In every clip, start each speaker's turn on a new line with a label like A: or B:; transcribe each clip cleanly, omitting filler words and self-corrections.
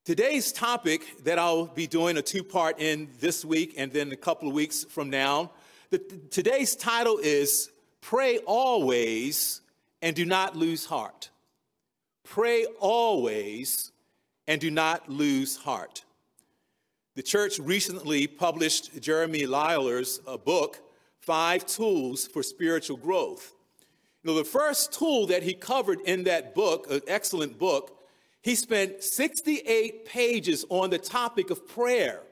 A: Today's topic that I'll be doing a two-part in this week and then a couple of weeks from now, today's title is Pray Always and Do Not Lose Heart. Pray always and do not lose heart. The church recently published Jeremy Lyler's book, 5 Tools for Spiritual Growth. The first tool that he covered in that book, an excellent book, he spent 68 pages on the topic of prayer.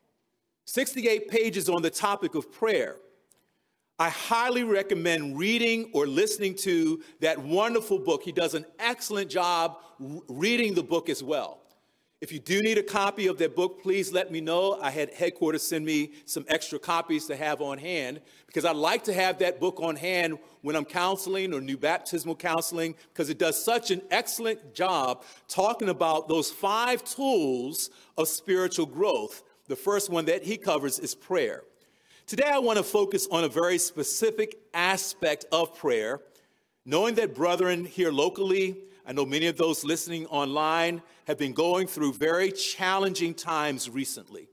A: 68 pages on the topic of prayer. I highly recommend reading or listening to that wonderful book. He does an excellent job reading the book as well. If you do need a copy of that book, please let me know. I had headquarters send me some extra copies to have on hand because I'd like to have that book on hand when I'm counseling or new baptismal counseling because it does such an excellent job talking about those 5 tools of spiritual growth. The first one that he covers is prayer. Today, I want to focus on a very specific aspect of prayer, knowing that brethren here locally, I know many of those listening online have been going through very challenging times recently,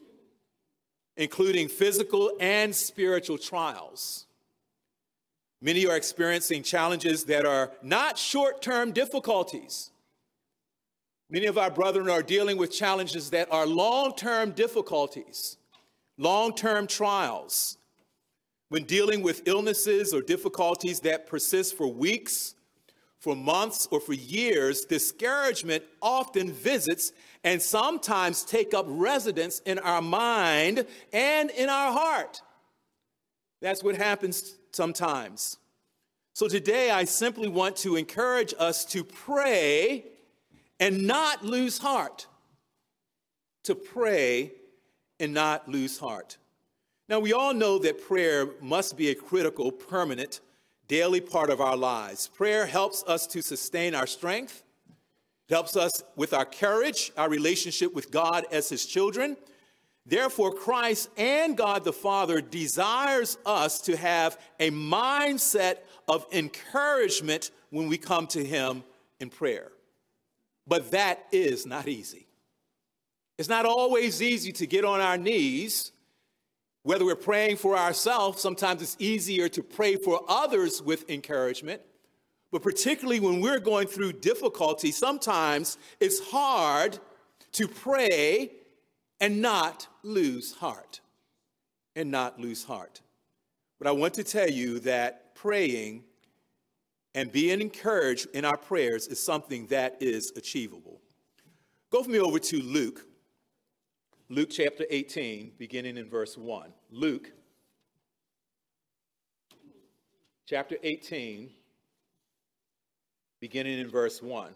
A: including physical and spiritual trials. Many are experiencing challenges that are not short-term difficulties. Many of our brethren are dealing with challenges that are long-term difficulties, long-term trials. When dealing with illnesses or difficulties that persist for weeks, for months, or for years, discouragement often visits and sometimes take up residence in our mind and in our heart. That's what happens sometimes. So today, I simply want to encourage us to pray and not lose heart. To pray and not lose heart. Now, we all know that prayer must be a critical, permanent, daily part of our lives. Prayer helps us to sustain our strength. It helps us with our courage, our relationship with God as his children. Therefore, Christ and God the Father desires us to have a mindset of encouragement when we come to him in prayer. But that is not easy. It's not always easy to get on our knees. Whether we're praying for ourselves, sometimes it's easier to pray for others with encouragement. But particularly when we're going through difficulty, sometimes it's hard to pray and not lose heart. And not lose heart. But I want to tell you that praying and being encouraged in our prayers is something that is achievable. Go with me over to Luke. Luke chapter 18, beginning in verse 1. Luke chapter 18, beginning in verse 1.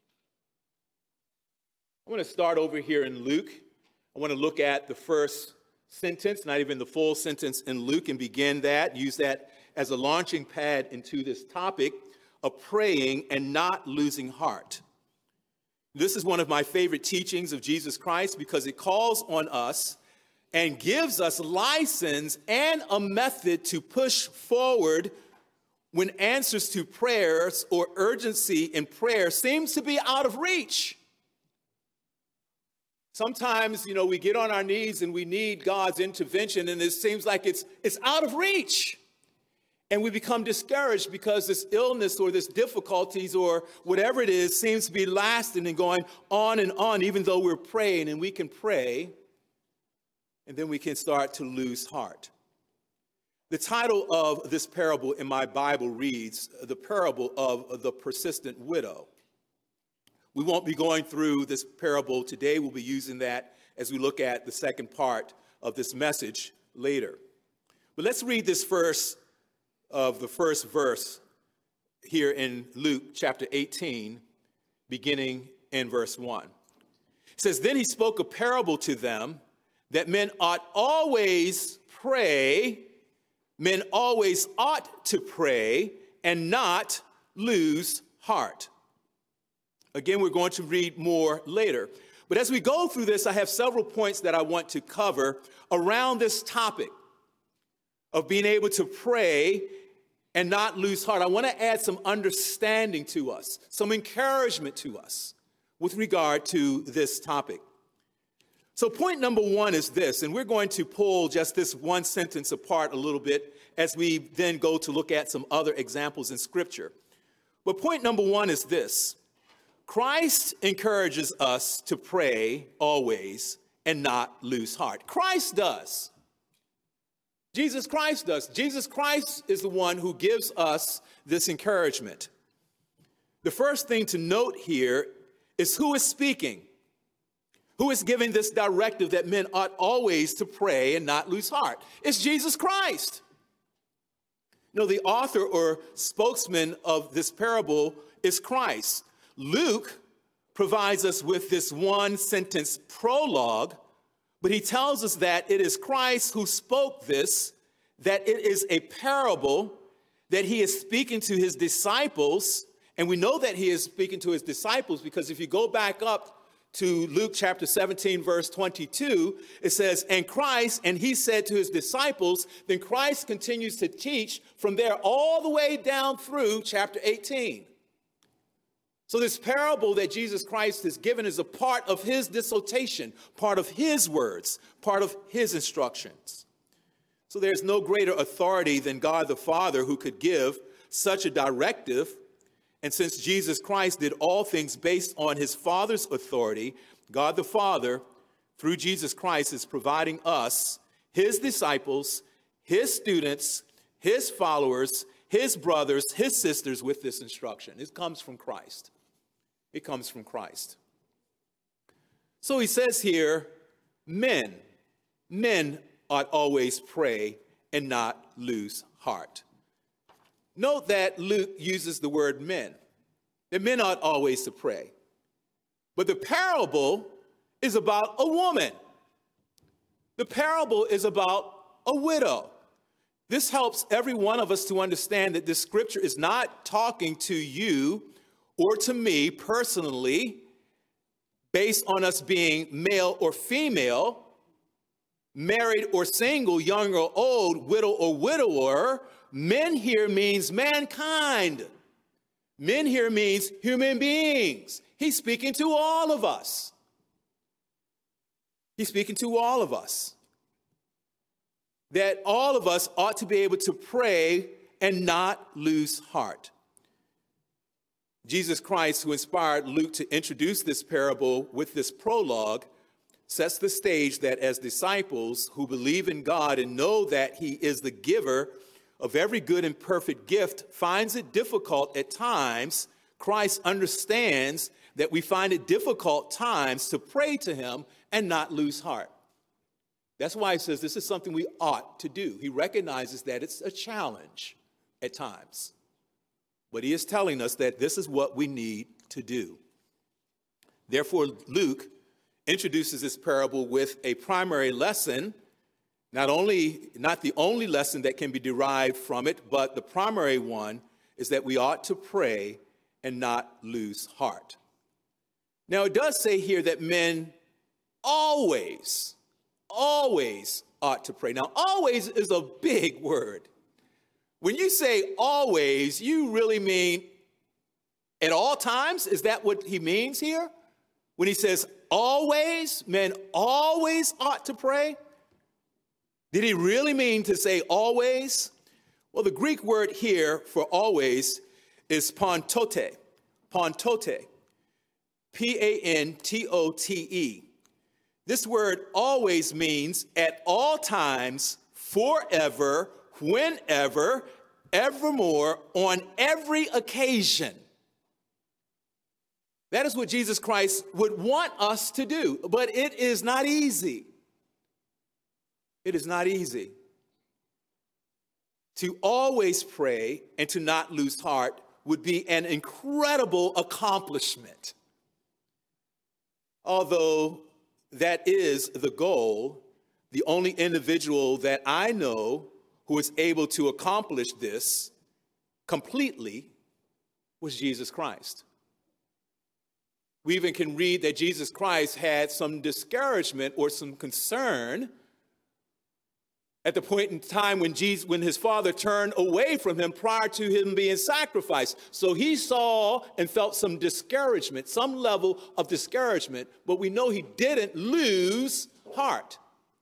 A: I want to start over here in Luke. I want to look at the first sentence, not even the full sentence in Luke, and begin that, use that as a launching pad into this topic of praying and not losing heart. This is one of my favorite teachings of Jesus Christ because it calls on us and gives us license and a method to push forward when answers to prayers or urgency in prayer seems to be out of reach. Sometimes, we get on our knees and we need God's intervention and it seems like it's out of reach. And we become discouraged because this illness or this difficulties or whatever it is seems to be lasting and going on, even though we're praying, and we can pray, and then we can start to lose heart. The title of this parable in my Bible reads, The Parable of the Persistent Widow. We won't be going through this parable today. We'll be using that as we look at the second part of this message later. But let's read this first of the first verse here in Luke chapter 18, beginning in verse 1. It says, Then he spoke a parable to them that men always ought to pray and not lose heart. Again, we're going to read more later. But as we go through this, I have several points that I want to cover around this topic of being able to pray and not lose heart. I want to add some understanding to us, some encouragement to us with regard to this topic. So point number one is this, and we're going to pull just this one sentence apart a little bit as we then go to look at some other examples in Scripture. But point number one is this: Christ encourages us to pray always and not lose heart. Christ does. Jesus Christ does. Jesus Christ is the one who gives us this encouragement. The first thing to note here is who is speaking. Who is giving this directive that men ought always to pray and not lose heart? It's Jesus Christ. You know, the author or spokesman of this parable is Christ. Luke provides us with this one sentence prologue, but he tells us that it is Christ who spoke this, that it is a parable, that he is speaking to his disciples. And we know that he is speaking to his disciples because if you go back up to Luke chapter 17, verse 22, it says, and Christ, and he said to his disciples, then Christ continues to teach from there all the way down through chapter 18. So this parable that Jesus Christ has given is a part of his dissertation, part of his words, part of his instructions. So there's no greater authority than God the Father who could give such a directive. And since Jesus Christ did all things based on his Father's authority, God the Father, through Jesus Christ, is providing us, his disciples, his students, his followers, his brothers, his sisters with this instruction. It comes from Christ. It comes from Christ. So he says here, men ought always pray and not lose heart. Note that Luke uses the word men. That men ought always to pray. But the parable is about a woman. The parable is about a widow. This helps every one of us to understand that this scripture is not talking to you or to me personally based on us being male or female, married or single, young or old, widow or widower. Men here means mankind. Men here means human beings. He's speaking to all of us. He's speaking to all of us. That all of us ought to be able to pray and not lose heart. Jesus Christ, who inspired Luke to introduce this parable with this prologue, sets the stage that as disciples who believe in God and know that he is the giver of every good and perfect gift finds it difficult at times. Christ understands that we find it difficult times to pray to him and not lose heart. That's why he says this is something we ought to do. He recognizes that it's a challenge at times. But he is telling us that this is what we need to do. Therefore, Luke introduces this parable with a primary lesson, not the only lesson that can be derived from it, but the primary one is that we ought to pray and not lose heart. Now, it does say here that men always ought to pray. Now, always is a big word. When you say always, you really mean at all times? Is that what he means here? When he says always, men always ought to pray? Did he really mean to say always? Well, the Greek word here for always is pantote. Pantote. P-A-N-T-O-T-E. This word always means at all times, forever, whenever, evermore, on every occasion. That is what Jesus Christ would want us to do, but it is not easy. It is not easy. To always pray and to not lose heart would be an incredible accomplishment. Although that is the goal, the only individual that I know who was able to accomplish this completely was Jesus Christ. We even can read that Jesus Christ had some discouragement or some concern at the point in time when his father turned away from him prior to him being sacrificed. So he saw and felt some discouragement, some level of discouragement, but we know he didn't lose heart.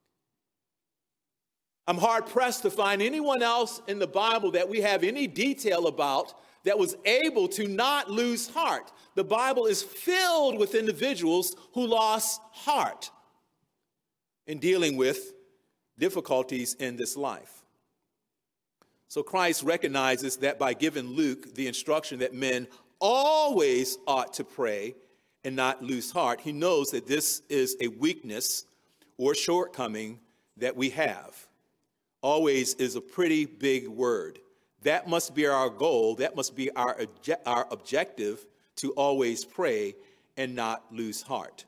A: I'm hard pressed to find anyone else in the Bible that we have any detail about that was able to not lose heart. The Bible is filled with individuals who lost heart in dealing with difficulties in this life. So Christ recognizes that by giving Luke the instruction that men always ought to pray and not lose heart, he knows that this is a weakness or shortcoming that we have. Always is a pretty big word. That must be our goal. That must be our objective, to always pray and not lose heart.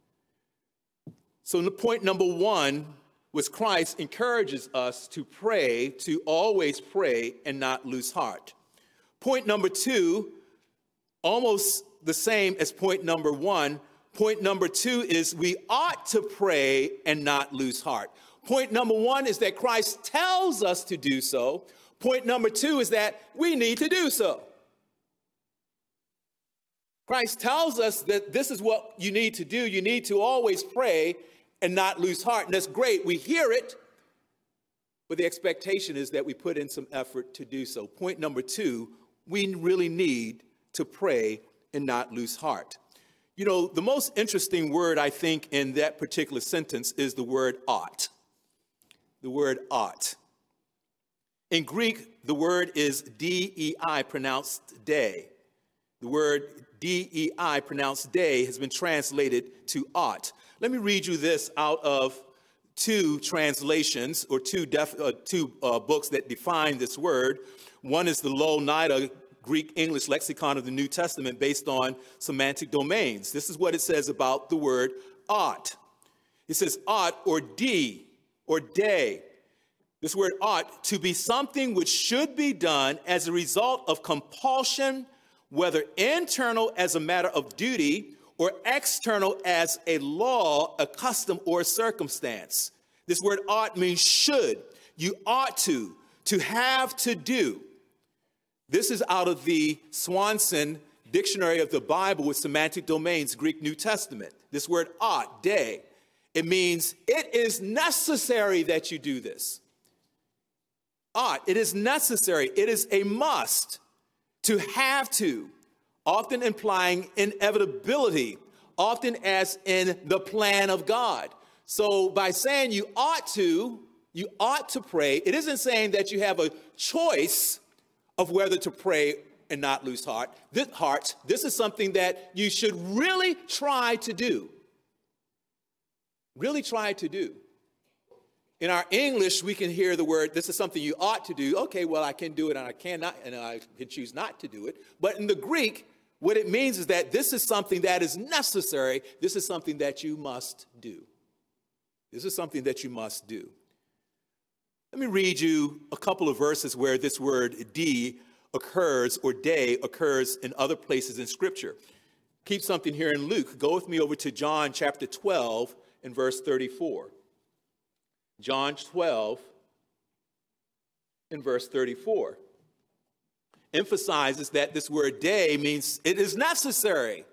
A: So the point number one was Christ encourages us to pray, to always pray and not lose heart. Point number two, almost the same as point number one. Point number two is we ought to pray and not lose heart. Point number one is that Christ tells us to do so. Point number two is that we need to do so. Christ tells us that this is what you need to do. You need to always pray and not lose heart. And that's great. We hear it, but the expectation is that we put in some effort to do so. Point number two, we really need to pray and not lose heart. You know, the most interesting word, I think, in that particular sentence is the word ought. The word ought. In Greek, the word is dei, pronounced day. The word dei, pronounced day, has been translated to ought. Let me read you this out of two translations, or two books that define this word. One is the Louw-Nida Greek-English Lexicon of the New Testament, based on semantic domains. This is what it says about the word ought. It says ought, or d, or day. This word ought, to be something which should be done as a result of compulsion, whether internal as a matter of duty or external as a law, a custom, or a circumstance. This word ought means should. You ought to have, to do. This is out of the Swanson Dictionary of the Bible with Semantic Domains, Greek New Testament. This word ought, day, it means it is necessary that you do this. Ought, it is necessary. It is a must. To have to, often implying inevitability, often as in the plan of God. So by saying you ought to pray, it isn't saying that you have a choice of whether to pray and not lose heart. This is something that you should really try to do. Really try to do. In our English, we can hear the word, this is something you ought to do. Okay, well, I can do it and I cannot, and I can choose not to do it. But in the Greek, what it means is that this is something that is necessary. This is something that you must do. This is something that you must do. Let me read you a couple of verses where this word d occurs, or day occurs, in other places in Scripture. Keep something here in Luke. Go with me over to John chapter 12 and verse 34. John 12 and verse 34 emphasizes that this word day means it is necessary.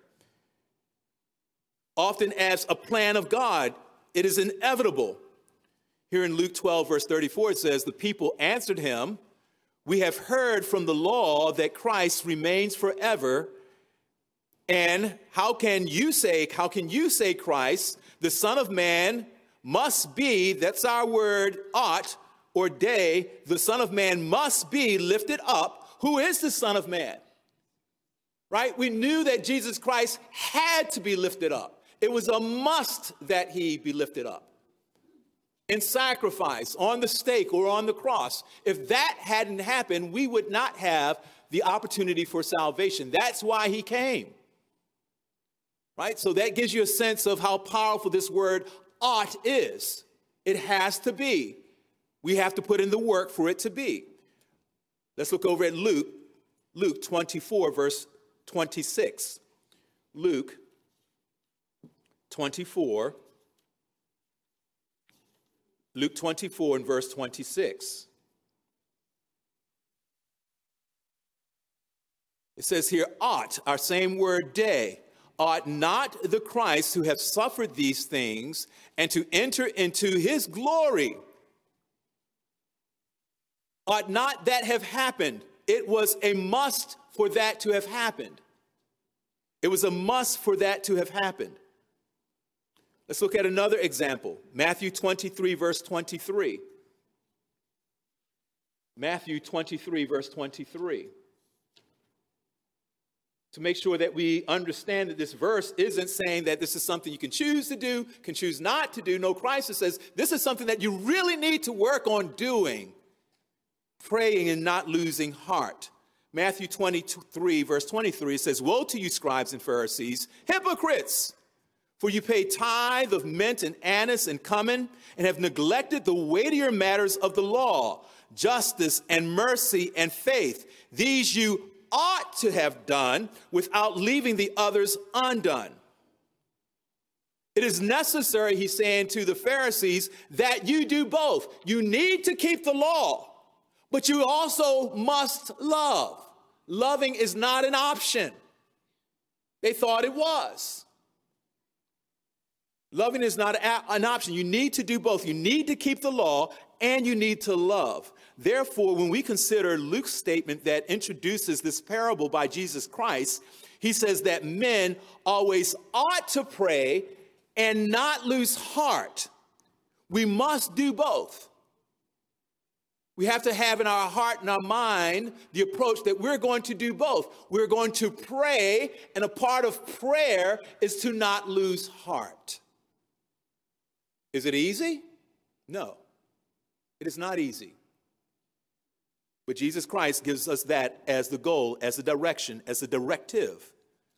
A: Often as a plan of God, it is inevitable. Here in Luke 12 verse 34, it says, the people answered him, we have heard from the law that Christ remains forever. And how can you say Christ, the Son of Man, must be, that's our word, ought, or day, the Son of Man must be lifted up. Who is the Son of Man? Right? We knew that Jesus Christ had to be lifted up. It was a must that he be lifted up in sacrifice, on the stake or on the cross. If that hadn't happened, we would not have the opportunity for salvation. That's why he came. Right? So that gives you a sense of how powerful this word ought is. It has to be. We have to put in the work for it to be. Let's look over at Luke 24, verse 26. Luke 24, Luke 24 and verse 26. It says here, ought, our same word day, ought not the Christ who have suffered these things and to enter into his glory? Ought not that have happened? It was a must for that to have happened. It was a must for that to have happened. Let's look at another example. Matthew 23, verse 23. Matthew 23, verse 23. To make sure that we understand that this verse isn't saying that this is something you can choose to do, can choose not to do. No, Christ says this is something that you really need to work on doing. Praying and not losing heart. Matthew 23, verse 23 says, woe to you, scribes and Pharisees, hypocrites! For you pay tithe of mint and anise and cumin, and have neglected the weightier matters of the law, justice and mercy and faith. These you ought to have done without leaving the others undone. It is necessary, he's saying to the Pharisees, that you do both. You need to keep the law, but you also must love. Loving is not an option. They thought it was. Loving is not an option. You need to do both. You need to keep the law and you need to love. Therefore, when we consider Luke's statement that introduces this parable by Jesus Christ, he says that men always ought to pray and not lose heart. We must do both. We have to have in our heart and our mind the approach that we're going to do both. We're going to pray, and a part of prayer is to not lose heart. Is it easy? No, it is not easy. But Jesus Christ gives us that as the goal, as the direction, as the directive.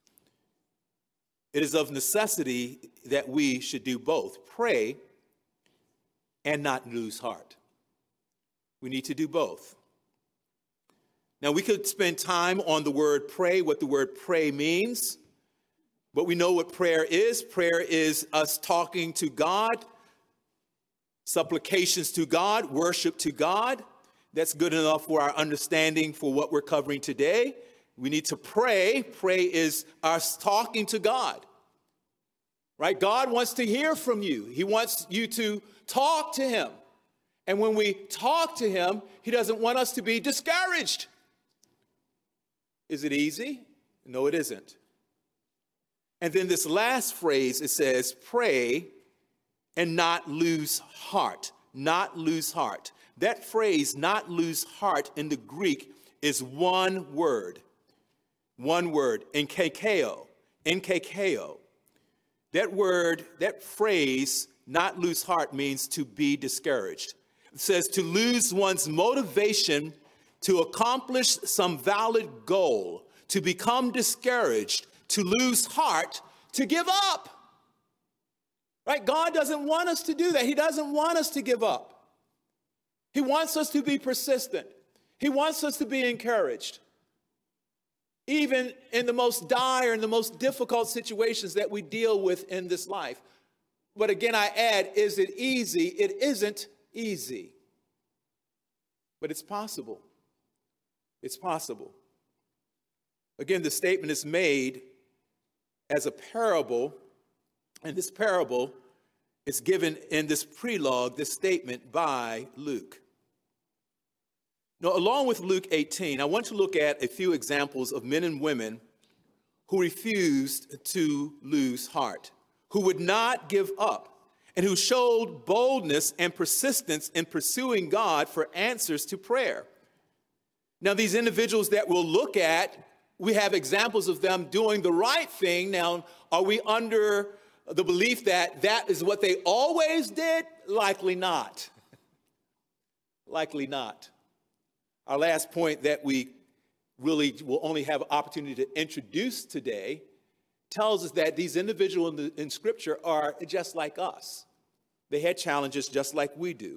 A: It is of necessity that we should do both, pray and not lose heart. We need to do both. Now, we could spend time on the word pray, what the word pray means, but we know what prayer is. Prayer is us talking to God, supplications to God, worship to God. That's good enough for our understanding for what we're covering today. We need to pray. Pray is us talking to God, right? God wants to hear from you. He wants you to talk to him. And when we talk to him, he doesn't want us to be discouraged. Is it easy? No, it isn't. And then this last phrase, it says, pray and not lose heart. Not lose heart. That phrase, not lose heart, in the Greek is one word. One word, enkekeo. Enkekeo. That word, that phrase, not lose heart, means to be discouraged. It says to lose one's motivation to accomplish some valid goal, to become discouraged, to lose heart, to give up. Right? God doesn't want us to do that. He doesn't want us to give up. He wants us to be persistent. He wants us to be encouraged. Even in the most dire and the most difficult situations that we deal with in this life. But again, I add, is it easy? It isn't easy. But it's possible. It's possible. Again, the statement is made as a parable, and this parable is given in this prelogue, this statement by Luke. Now, along with Luke 18, I want to look at a few examples of men and women who refused to lose heart, who would not give up, and who showed boldness and persistence in pursuing God for answers to prayer. Now, these individuals that we'll look at, we have examples of them doing the right thing. Now, are we under the belief that that is what they always did? Likely not. Likely not. Our last point that we really will only have an opportunity to introduce today tells us that these individuals in Scripture are just like us. They had challenges just like we do.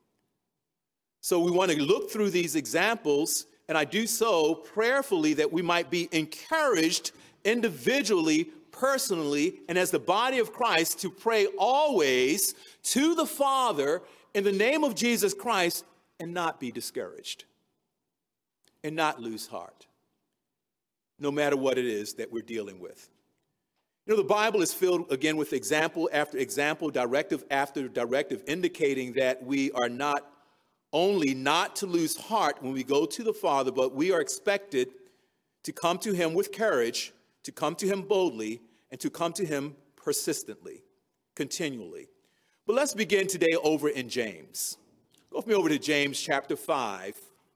A: So we want to look through these examples, and I do so prayerfully that we might be encouraged individually, personally and as the body of Christ to pray always to the Father in the name of Jesus Christ and not be discouraged and not lose heart, no matter what it is that we're dealing with. You know, the Bible is filled, again, with example after example, directive after directive, indicating that we are not only not to lose heart when we go to the Father, but we are expected to come to him with courage, to come to him boldly, and to come to him persistently, continually. But let's begin today over in James. Go with me over to James chapter 5.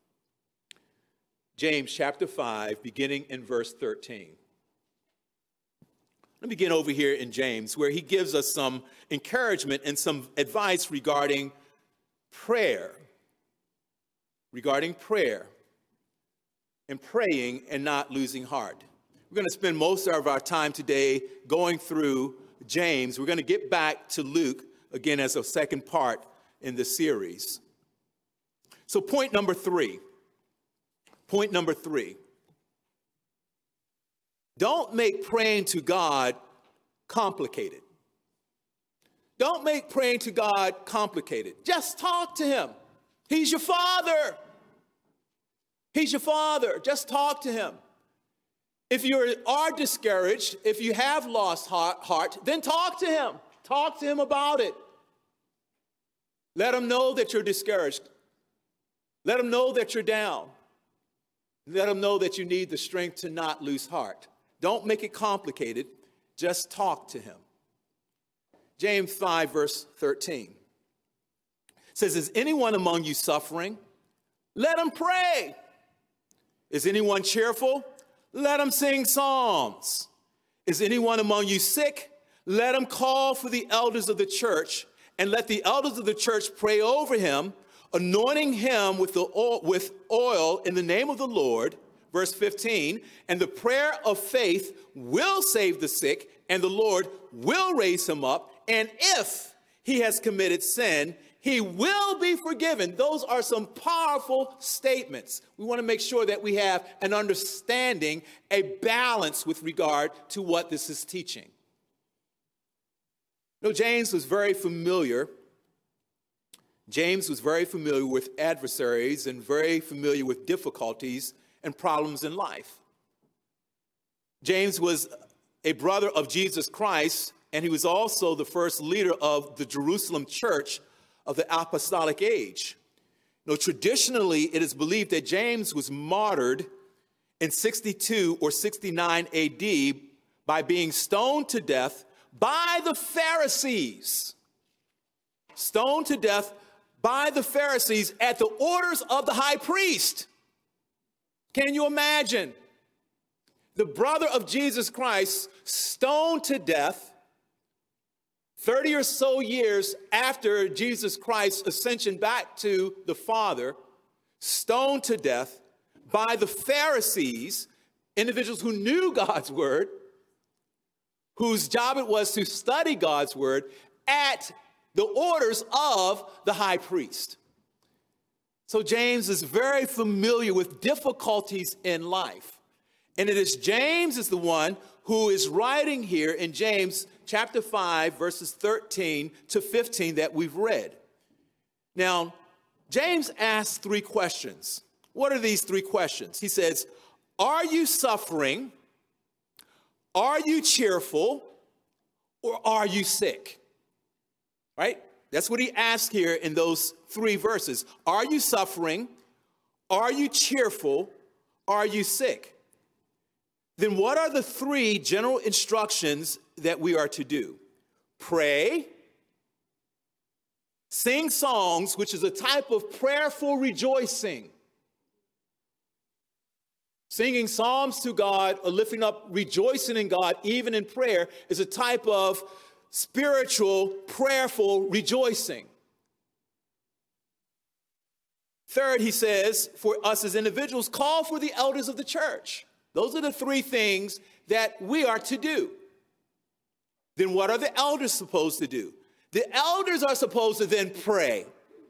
A: James chapter 5, beginning in verse 13. Let me begin over here in James, where he gives us some encouragement and some advice regarding prayer and praying and not losing heart. We're going to spend most of our time today going through James. We're going to get back to Luke again as a second part in the series. So point number three. Don't make praying to God complicated. Don't make praying to God complicated. Just talk to him. He's your Father. He's your Father. Just talk to him. If you are discouraged, if you have lost heart, then talk to him. Talk to him about it. Let him know that you're discouraged. Let him know that you're down. Let him know that you need the strength to not lose heart. Don't make it complicated. Just talk to him. James 5, verse 13 says, is anyone among you suffering? Let him pray. Is anyone cheerful? Let him sing psalms. Is anyone among you sick? Let him call for the elders of the church, and let the elders of the church pray over him, anointing him with oil in the name of the Lord. Verse 15, and the prayer of faith will save the sick, and the Lord will raise him up. And if he has committed sin, he will be forgiven. Those are some powerful statements. We want to make sure that we have an understanding, a balance with regard to what this is teaching. You know, James was very familiar with adversaries and very familiar with difficulties and problems in life. James was a brother of Jesus Christ, and he was also the first leader of the Jerusalem church of the apostolic age. You know, traditionally, it is believed that James was martyred in 62 or 69 AD by being stoned to death by the Pharisees. Stoned to death by the Pharisees at the orders of the high priest. Can you imagine? The brother of Jesus Christ stoned to death 30 or so years after Jesus Christ's ascension back to the Father, stoned to death by the Pharisees, individuals who knew God's word, whose job it was to study God's word at the orders of the high priest. So James is very familiar with difficulties in life. And it is James is the one who is writing here in James chapter 5, verses 13 to 15 that we've read. Now, James asks three questions. What are these three questions? He says, are you suffering? Are you cheerful? Or are you sick? Right? That's what he asks here in those three verses. Are you suffering? Are you cheerful? Are you sick? Then what are the three general instructions that we are to do? Pray, sing songs, which is a type of prayerful rejoicing. Singing psalms to God or lifting up, rejoicing in God, even in prayer, is a type of spiritual, prayerful rejoicing. Third, he says, for us as individuals, call for the elders of the church. Those are the three things that we are to do. Then what are the elders supposed to do? The elders are supposed to then pray.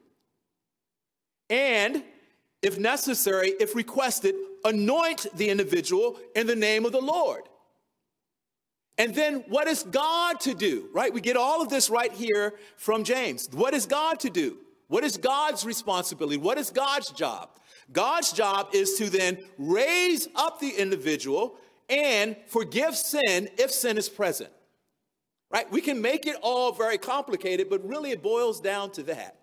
A: And, if necessary, if requested, anoint the individual in the name of the Lord. And then what is God to do, right? We get all of this right here from James. What is God to do? What is God's responsibility? What is God's job? God's job is to then raise up the individual and forgive sin if sin is present, right? We can make it all very complicated, but really it boils down to that.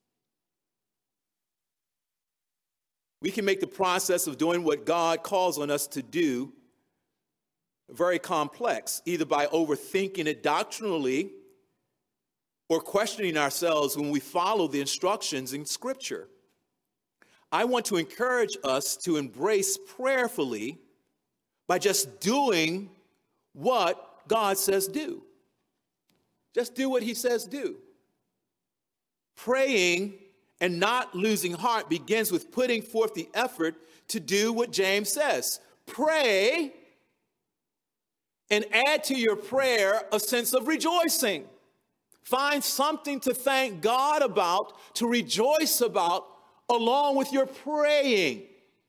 A: We can make the process of doing what God calls on us to do very complex, either by overthinking it doctrinally or questioning ourselves when we follow the instructions in Scripture. I want to encourage us to embrace prayerfully by just doing what God says do. Just do what he says do. Praying and not losing heart begins with putting forth the effort to do what James says. Pray and add to your prayer a sense of rejoicing. Find something to thank God about, to rejoice about, along with your praying.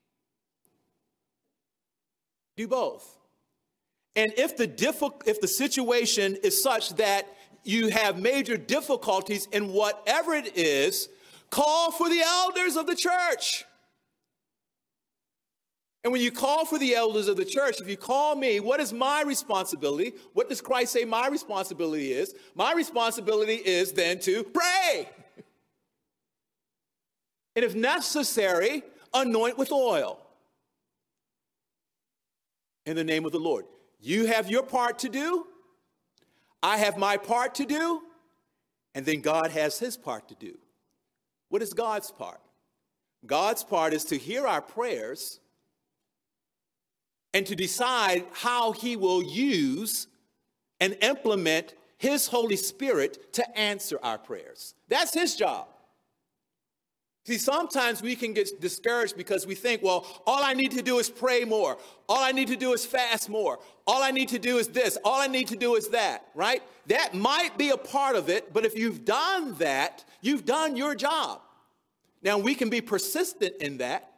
A: Do both. And if the situation is such that you have major difficulties in whatever it is, call for the elders of the church. And when you call for the elders of the church, if you call me, what is my responsibility? What does Christ say my responsibility is? My responsibility is then to pray. And if necessary, anoint with oil in the name of the Lord. You have your part to do. I have my part to do. And then God has his part to do. What is God's part? God's part is to hear our prayers and to decide how he will use and implement his Holy Spirit to answer our prayers. That's his job. See, sometimes we can get discouraged because we think, well, all I need to do is pray more. All I need to do is fast more. All I need to do is this. All I need to do is that, right? That might be a part of it, but if you've done that, you've done your job. Now, we can be persistent in that,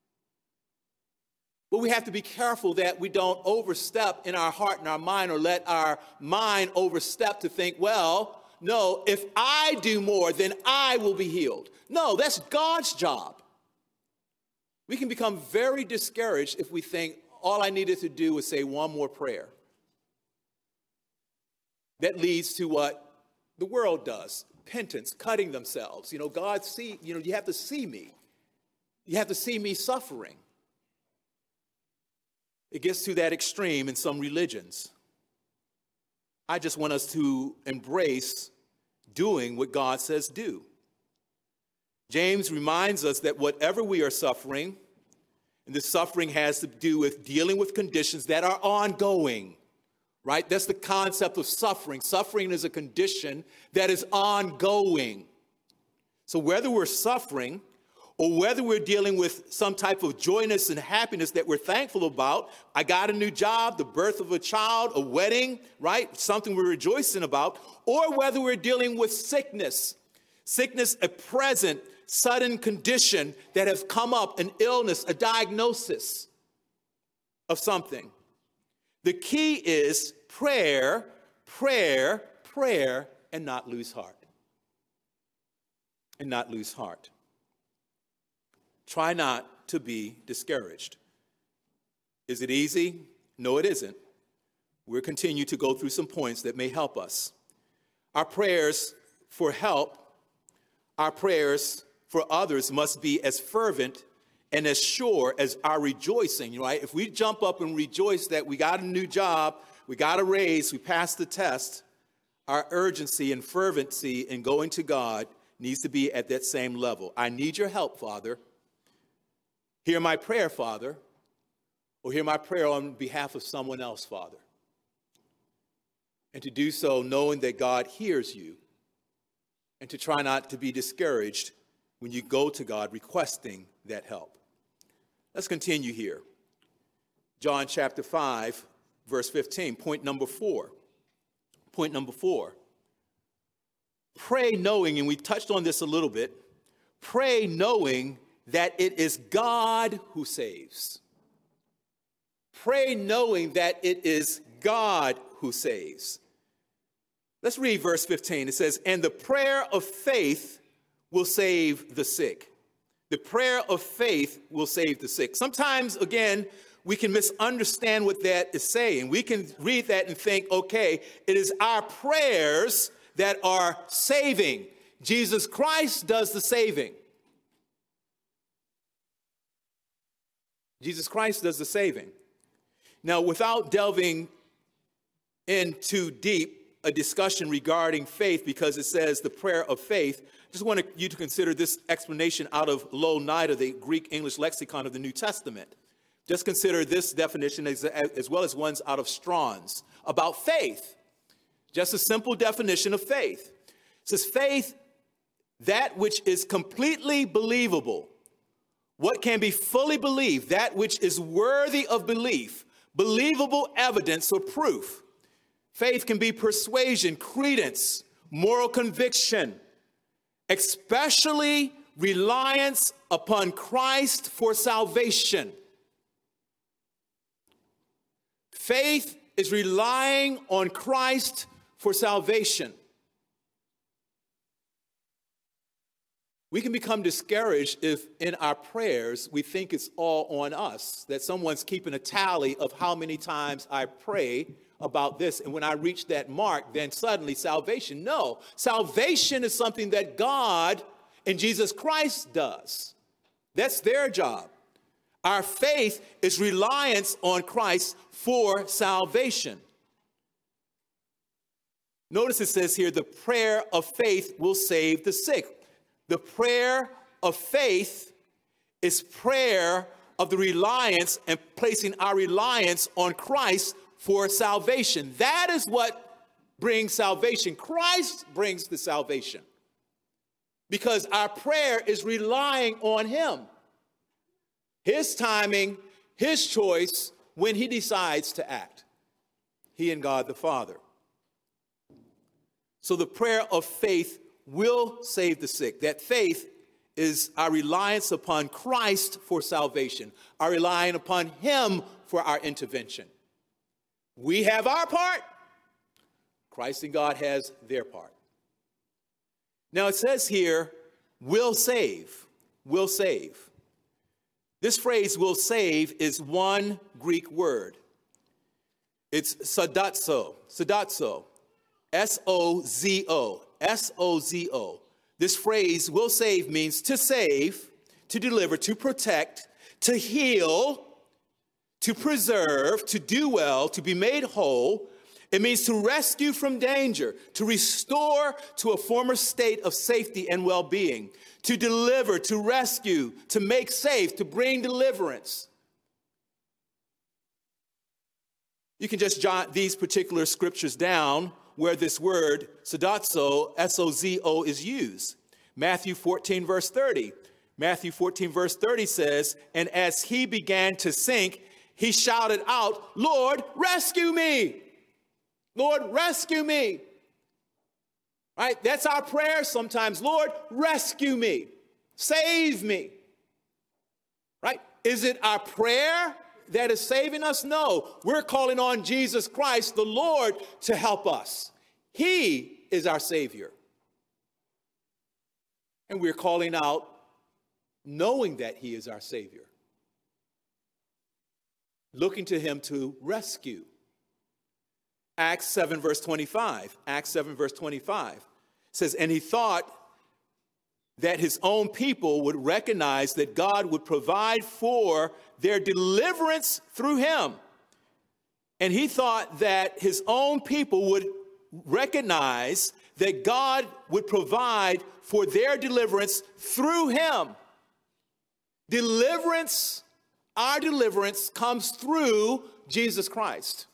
A: but we have to be careful that we don't overstep in our heart and our mind, or let our mind overstep to think, well, no, if I do more, then I will be healed. No, that's God's job. We can become very discouraged if we think all I needed to do was say one more prayer. That leads to what the world does. Penitence, cutting themselves. God see, you have to see me. You have to see me suffering. It gets to that extreme in some religions. I just want us to embrace doing what God says do. James reminds us that whatever we are suffering, and this suffering has to do with dealing with conditions that are ongoing, right? That's the concept of suffering. Suffering is a condition that is ongoing. So whether we're suffering or whether we're dealing with some type of joyness and happiness that we're thankful about, I got a new job, the birth of a child, a wedding, right? Something we're rejoicing about, or whether we're dealing with sickness, a present, sudden condition that has come up, an illness, a diagnosis of something. The key is prayer, prayer, prayer, and not lose heart. And not lose heart. Try not to be discouraged. Is it easy? No, it isn't. We'll continue to go through some points that may help us. Our prayers for help, our prayers for others must be as fervent and as sure as our rejoicing, right? If we jump up and rejoice that we got a new job, we got a raise, we passed the test, our urgency and fervency in going to God needs to be at that same level. I need your help, Father. Hear my prayer, Father, or hear my prayer on behalf of someone else, Father. And to do so knowing that God hears you, and to try not to be discouraged when you go to God requesting that help. Let's continue here. John chapter 5, verse 15, point number 4. Point number 4. Pray knowing, and we touched on this a little bit, pray knowing that it is God who saves. Pray knowing that it is God who saves. Let's read verse 15. It says, and the prayer of faith will save the sick. The prayer of faith will save the sick. Sometimes, again, we can misunderstand what that is saying. We can read that and think, okay, it is our prayers that are saving. Jesus Christ does the saving. Jesus Christ does the saving. Now, without delving in too deep a discussion regarding faith, because it says the prayer of faith, I just want you to consider this explanation out of Louw-Nida, the Greek English lexicon of the New Testament. Just consider this definition as well as ones out of Strong's about faith. Just a simple definition of faith. It says faith, that which is completely believable. What can be fully believed, that which is worthy of belief, believable evidence or proof. Faith can be persuasion, credence, moral conviction, especially reliance upon Christ for salvation. Faith is relying on Christ for salvation. We can become discouraged if in our prayers we think it's all on us, that someone's keeping a tally of how many times I pray about this, and when I reach that mark, then suddenly salvation. No, salvation is something that God and Jesus Christ does. That's their job. Our faith is reliance on Christ for salvation. Notice it says here, the prayer of faith will save the sick. The prayer of faith is prayer of the reliance and placing our reliance on Christ for salvation. That is what brings salvation. Christ brings the salvation. Because our prayer is relying on him. His timing, his choice when he decides to act. He and God the Father. So the prayer of faith will save the sick. That faith is our reliance upon Christ for salvation. Our relying upon him for our intervention. We have our part. Christ and God has their part. Now it says here, will save. Will save. This phrase, will save, is one Greek word. It's sodazo. Sodazo. S-O-Z-O. S-O-Z-O. This phrase, will save, means to save, to deliver, to protect, to heal, to preserve, to do well, to be made whole. It means to rescue from danger, to restore to a former state of safety and well-being, to deliver, to rescue, to make safe, to bring deliverance. You can just jot these particular scriptures down where this word, sodazo, S-O-Z-O, is used. Matthew 14, verse 30. Matthew 14, verse 30 says, and as he began to sink, he shouted out, Lord, rescue me. Lord, rescue me. Right? That's our prayer sometimes. Lord, rescue me. Save me. Right? Is it our prayer that is saving us? No. We're calling on Jesus Christ, the Lord, to help us. He is our Savior. And we're calling out knowing that he is our Savior. Looking to him to rescue. Acts 7, verse 25. Acts 7, verse 25 says, and he thought that his own people would recognize that God would provide for their deliverance through him. And he thought that his own people would recognize that God would provide for their deliverance through him. Deliverance, our deliverance, comes through Jesus Christ.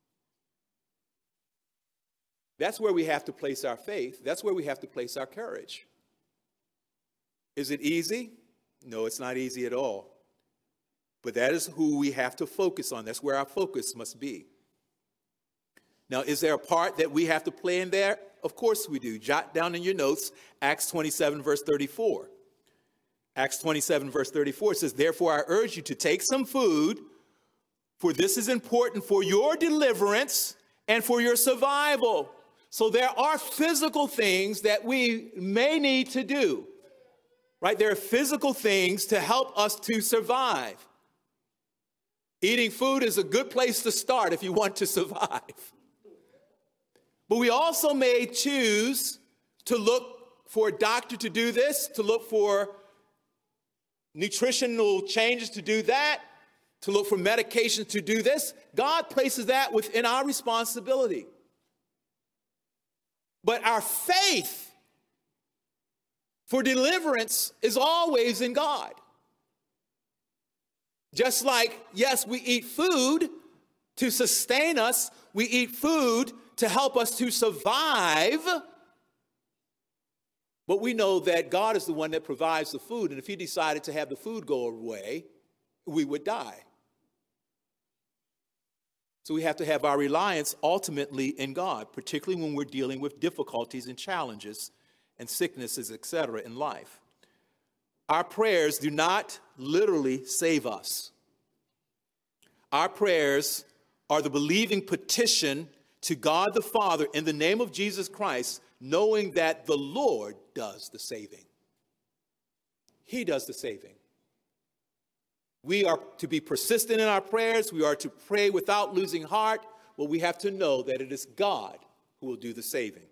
A: That's where we have to place our faith. That's where we have to place our courage. Is it easy? No, it's not easy at all. But that is who we have to focus on. That's where our focus must be. Now, is there a part that we have to play in there? Of course we do. Jot down in your notes, Acts 27, verse 34. Acts 27, verse 34 says, therefore I urge you to take some food, for this is important for your deliverance and for your survival. So there are physical things that we may need to do, right? There are physical things to help us to survive. Eating food is a good place to start if you want to survive. But we also may choose to look for a doctor to do this, to look for nutritional changes to do that, to look for medication to do this. God places that within our responsibility. But our faith for deliverance is always in God. Just like, yes, we eat food to sustain us, we eat food to help us to survive, but we know that God is the one that provides the food, and if he decided to have the food go away, we would die. So we have to have our reliance ultimately in God, particularly when we're dealing with difficulties and challenges and sicknesses, etc. in life. Our prayers do not literally save us. Our prayers are the believing petition to God the Father in the name of Jesus Christ, knowing that the Lord does the saving. He does the saving. We are to be persistent in our prayers. We are to pray without losing heart. But we have to know that it is God who will do the saving.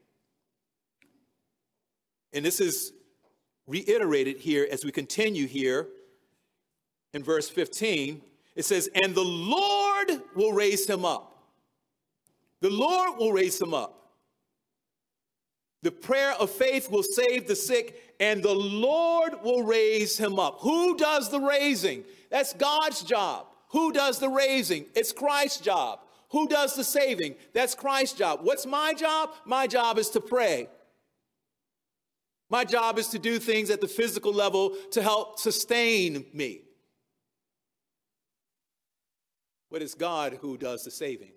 A: And this is reiterated here as we continue here in verse 15. It says, and the Lord will raise him up. The Lord will raise him up. The prayer of faith will save the sick, and the Lord will raise him up. Who does the raising? That's God's job. Who does the raising? It's Christ's job. Who does the saving? That's Christ's job. What's my job? My job is to pray. My job is to do things at the physical level to help sustain me. But it's God who does the saving.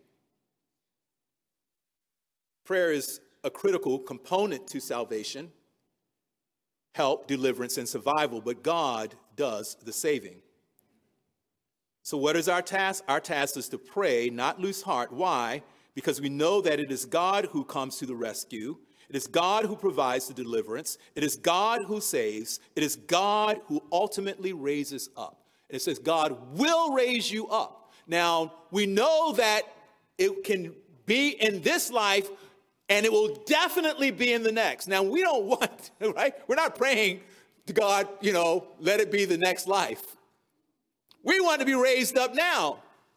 A: Prayer is a critical component to salvation, help, deliverance, and survival, but God does the saving. So what is our task? Our task is to pray, not lose heart. Why? Because we know that it is God who comes to the rescue. It is God who provides the deliverance. It is God who saves. It is God who ultimately raises up. And it says God will raise you up. Now, we know that it can be in this life, and it will definitely be in the next. Now, we don't want, right? We're not praying to God, let it be the next life. We want to be raised up now.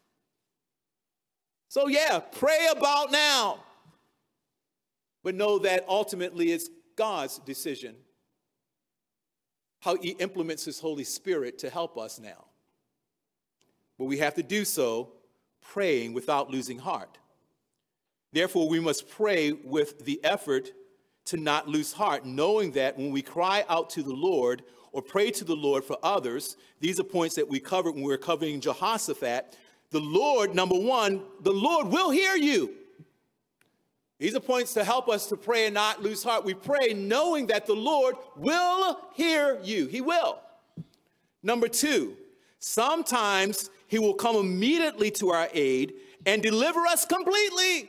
A: So, yeah, pray about now. But know that ultimately it's God's decision how he implements his Holy Spirit to help us now. But we have to do so praying without losing heart. Therefore, we must pray with the effort to not lose heart, knowing that when we cry out to the Lord or pray to the Lord for others, these are points that we covered when we were covering Jehoshaphat. The Lord, number one, the Lord will hear you. These are points to help us to pray and not lose heart. We pray knowing that the Lord will hear you. He will. Number two, sometimes he will come immediately to our aid and deliver us completely.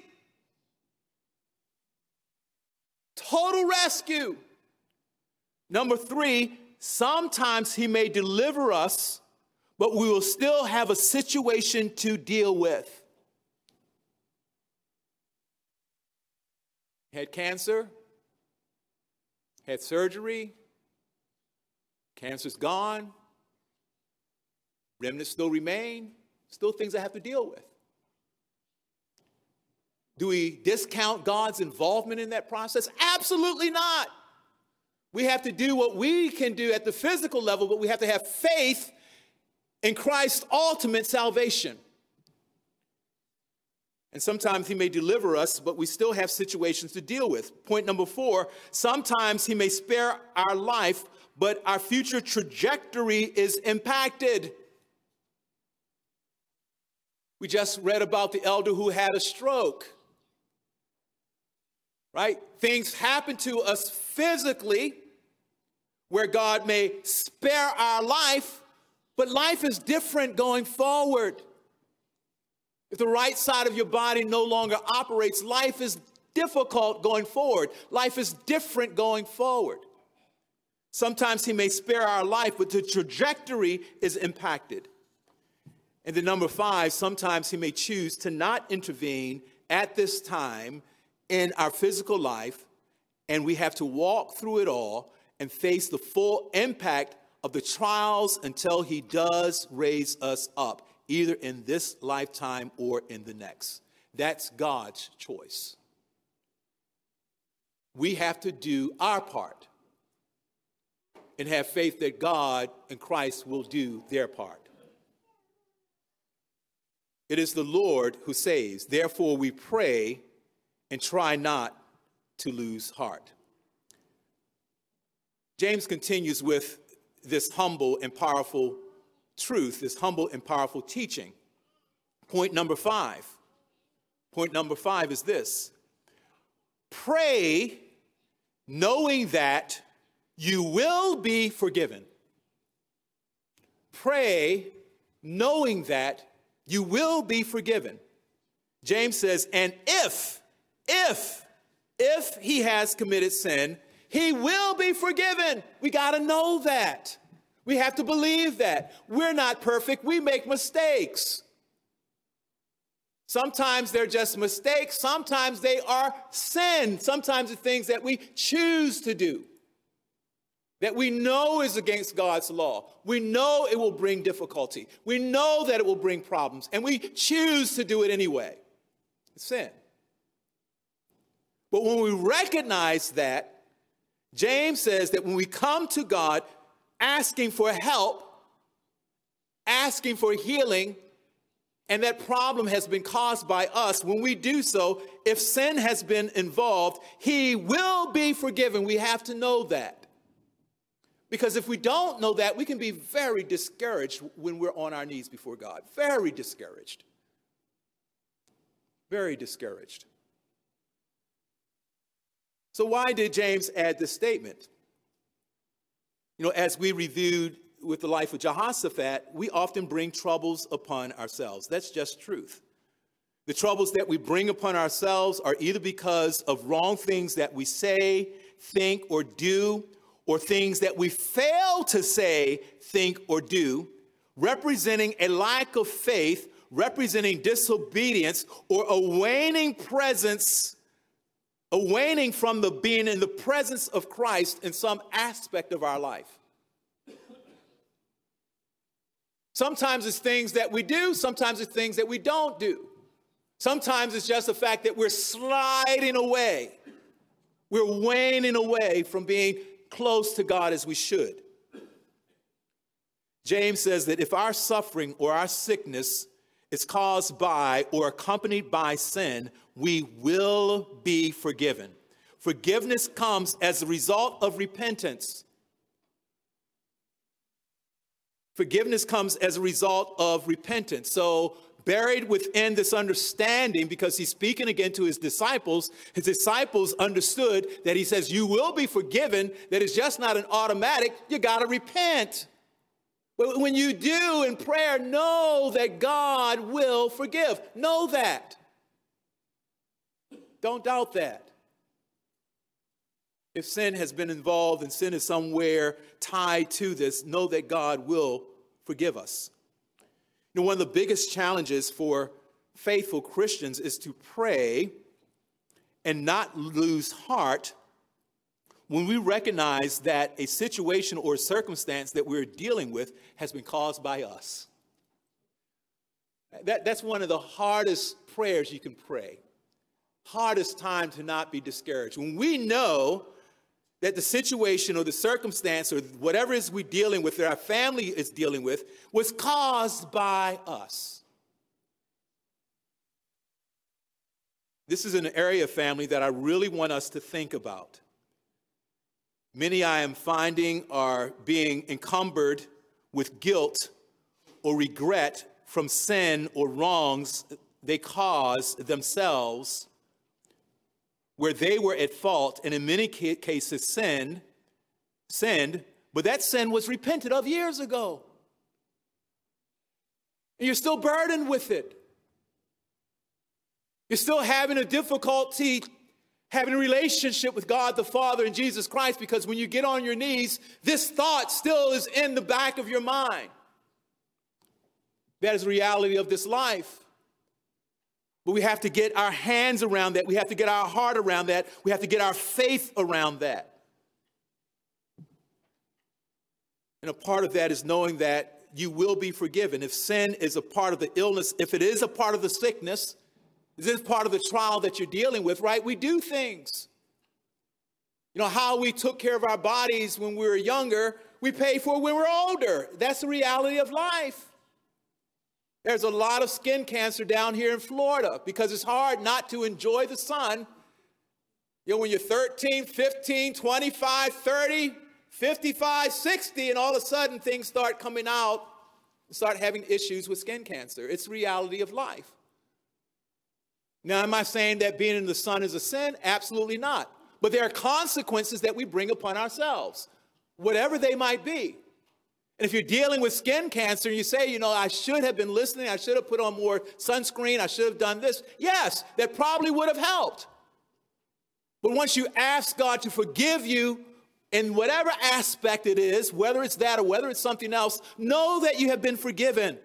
A: Total rescue. Number three, sometimes he may deliver us, but we will still have a situation to deal with. Had cancer, had surgery, cancer's gone, remnants still remain, still things I have to deal with. Do we discount God's involvement in that process? Absolutely not. We have to do what we can do at the physical level, but we have to have faith in Christ's ultimate salvation. And sometimes he may deliver us, but we still have situations to deal with. Point number four, sometimes he may spare our life, but our future trajectory is impacted. We just read about the elder who had a stroke. Right? Things happen to us physically where God may spare our life, but life is different going forward. If the right side of your body no longer operates, life is difficult going forward. Life is different going forward. Sometimes he may spare our life, but the trajectory is impacted. And then number 5, sometimes he may choose to not intervene at this time in our physical life, and we have to walk through it all and face the full impact of the trials until he does raise us up, either in this lifetime or in the next. That's God's choice. We have to do our part and have faith that God and Christ will do their part. It is the Lord who saves. Therefore, we pray and try not to lose heart. James continues with this humble and powerful truth, this humble and powerful teaching. Point number 5. Point number 5 is this: pray knowing that you will be forgiven. Pray knowing that you will be forgiven. James says, and if he has committed sin, he will be forgiven. We got to know that. We have to believe that. We're not perfect. We make mistakes. Sometimes they're just mistakes. Sometimes they are sin. Sometimes it's things that we choose to do, that we know is against God's law. We know it will bring difficulty. We know that it will bring problems, and we choose to do it anyway. It's sin. But when we recognize that, James says that when we come to God asking for help, asking for healing, and that problem has been caused by us, when we do so, if sin has been involved, he will be forgiven. We have to know that. Because if we don't know that, we can be very discouraged when we're on our knees before God. Very discouraged. Very discouraged. So why did James add this statement? As we reviewed with the life of Jehoshaphat, we often bring troubles upon ourselves. That's just truth. The troubles that we bring upon ourselves are either because of wrong things that we say, think, or do, or things that we fail to say, think, or do, representing a lack of faith, representing disobedience, or a waning from the being in the presence of Christ in some aspect of our life. Sometimes it's things that we do. Sometimes it's things that we don't do. Sometimes it's just the fact that we're sliding away. We're waning away from being close to God as we should. James says that if our suffering or our sickness is caused by or accompanied by sin, we will be forgiven. Forgiveness comes as a result of repentance. Forgiveness comes as a result of repentance. So buried within this understanding, because he's speaking again to his disciples understood that he says, you will be forgiven, that it's just not an automatic, you got to repent. But when you do in prayer, know that God will forgive. Know that. Don't doubt that. If sin has been involved and sin is somewhere tied to this, know that God will forgive us. One of the biggest challenges for faithful Christians is to pray and not lose heart when we recognize that a situation or a circumstance that we're dealing with has been caused by us. That's one of the hardest prayers you can pray. Hardest time to not be discouraged. When we know that the situation or the circumstance or whatever it is we're dealing with, that our family is dealing with, was caused by us. This is an area of family that I really want us to think about. Many I am finding are being encumbered with guilt or regret from sin or wrongs they caused themselves, where they were at fault and in many cases sinned, but that sin was repented of years ago. And you're still burdened with it. You're still having a difficulty having a relationship with God the Father and Jesus Christ, because when you get on your knees, this thought still is in the back of your mind. That is the reality of this life. But we have to get our hands around that. We have to get our heart around that. We have to get our faith around that. And a part of that is knowing that you will be forgiven. If sin is a part of the illness, if it is a part of the sickness, this is part of the trial that you're dealing with, right? We do things. You know, how we took care of our bodies when we were younger, we pay for it when we're older. That's the reality of life. There's a lot of skin cancer down here in Florida because it's hard not to enjoy the sun. You know, when you're 13, 15, 25, 30, 55, 60, and all of a sudden things start coming out and start having issues with skin cancer. It's the reality of life. Now, am I saying that being in the sun is a sin? Absolutely not. But there are consequences that we bring upon ourselves, whatever they might be. And if you're dealing with skin cancer and you say, you know, I should have been listening, I should have put on more sunscreen, I should have done this. Yes, that probably would have helped. But once you ask God to forgive you in whatever aspect it is, whether it's that or whether it's something else, know that you have been forgiven.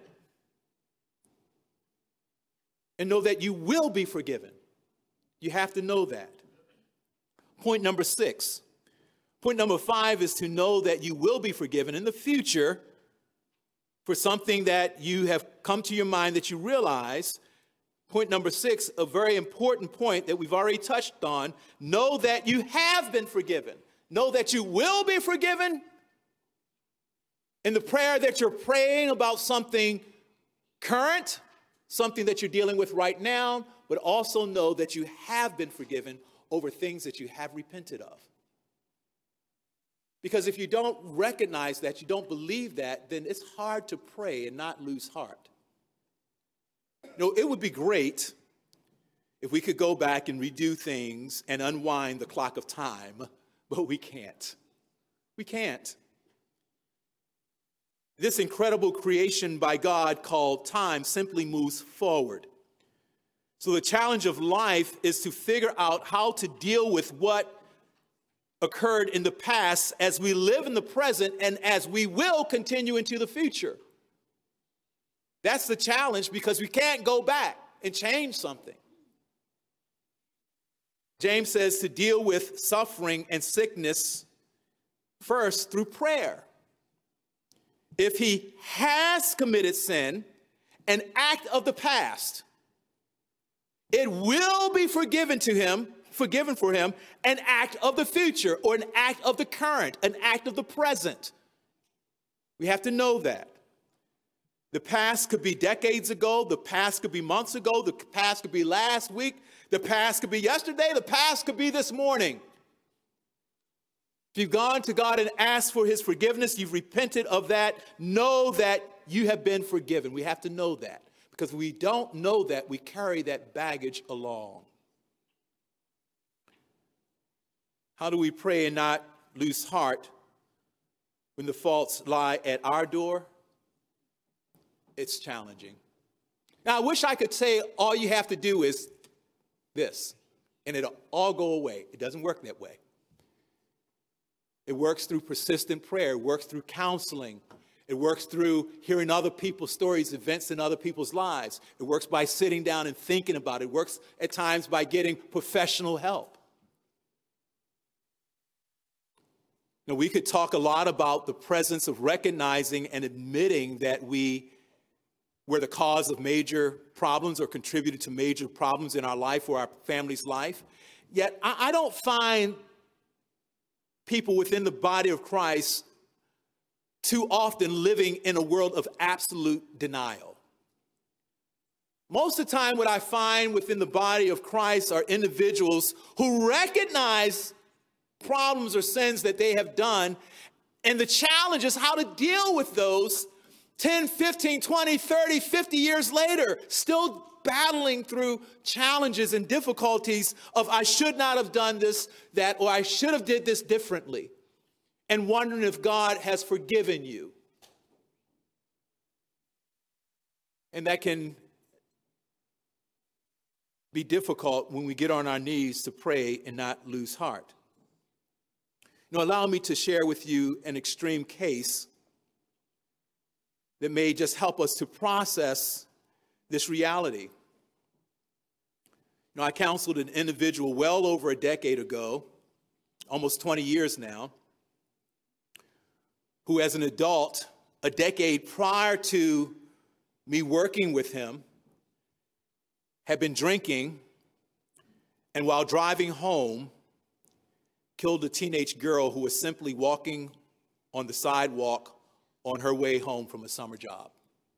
A: And know that you will be forgiven. You have to know that. Point number 6. Point number 5 is to know that you will be forgiven in the future for something that you have come to your mind that you realize. Point number 6, a very important point that we've already touched on. Know that you have been forgiven. Know that you will be forgiven. In the prayer that you're praying about something current, something that you're dealing with right now, but also know that you have been forgiven over things that you have repented of. Because if you don't recognize that, you don't believe that, then it's hard to pray and not lose heart. You know, it would be great if we could go back and redo things and unwind the clock of time, but we can't. We can't. This incredible creation by God called time simply moves forward. So the challenge of life is to figure out how to deal with what occurred in the past as we live in the present and as we will continue into the future. That's the challenge, because we can't go back and change something. James says to deal with suffering and sickness first through prayer. If he has committed sin, an act of the past, it will be forgiven for him, an act of the future, or an act of the current, an act of the present. We have to know that. The past could be decades ago, the past could be months ago, the past could be last week, the past could be yesterday, the past could be this morning. If you've gone to God and asked for his forgiveness, you've repented of that, know that you have been forgiven. We have to know that, because if we don't know that, we carry that baggage along. How do we pray and not lose heart when the faults lie at our door? It's challenging. Now, I wish I could say all you have to do is this, and it'll all go away. It doesn't work that way. It works through persistent prayer. It works through counseling. It works through hearing other people's stories, events in other people's lives. It works by sitting down and thinking about it. It works at times by getting professional help. Now, we could talk a lot about the presence of recognizing and admitting that we're the cause of major problems or contributed to major problems in our life or our family's life. Yet, I don't find people within the body of Christ too often living in a world of absolute denial. Most of the time, what I find within the body of Christ are individuals who recognize problems or sins that they have done, and the challenge is how to deal with those 10, 15, 20, 30, 50 years later, still battling through challenges and difficulties of I should not have done this, that, or I should have did this differently, and wondering if God has forgiven you. And that can be difficult when we get on our knees to pray and not lose heart. Allow me to share with you an extreme case that may just help us to process this reality. I counseled an individual well over a decade ago, almost 20 years now, who as an adult, a decade prior to me working with him, had been drinking, and while driving home, killed a teenage girl who was simply walking on the sidewalk on her way home from a summer job.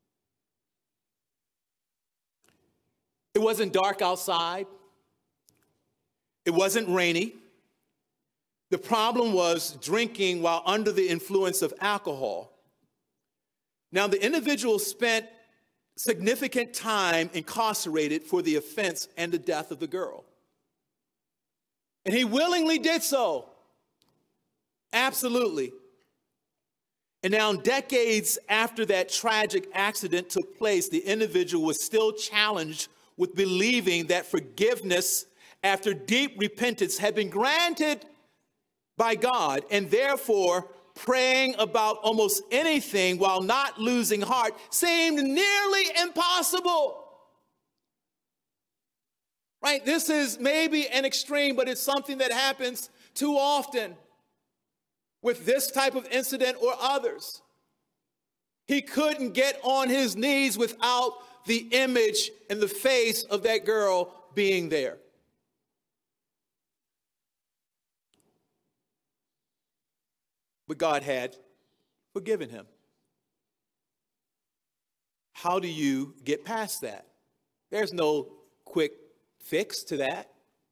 A: It wasn't dark outside. It wasn't rainy. The problem was drinking while under the influence of alcohol. Now, the individual spent significant time incarcerated for the offense and the death of the girl. And he willingly did so. Absolutely. And now, decades after that tragic accident took place, the individual was still challenged with believing that forgiveness after deep repentance had been granted by God, and therefore praying about almost anything while not losing heart seemed nearly impossible. Right? This is maybe an extreme, but it's something that happens too often with this type of incident or others. He couldn't get on his knees without the image and the face of that girl being there. But God had forgiven him. How do you get past that? There's no quick fix to that.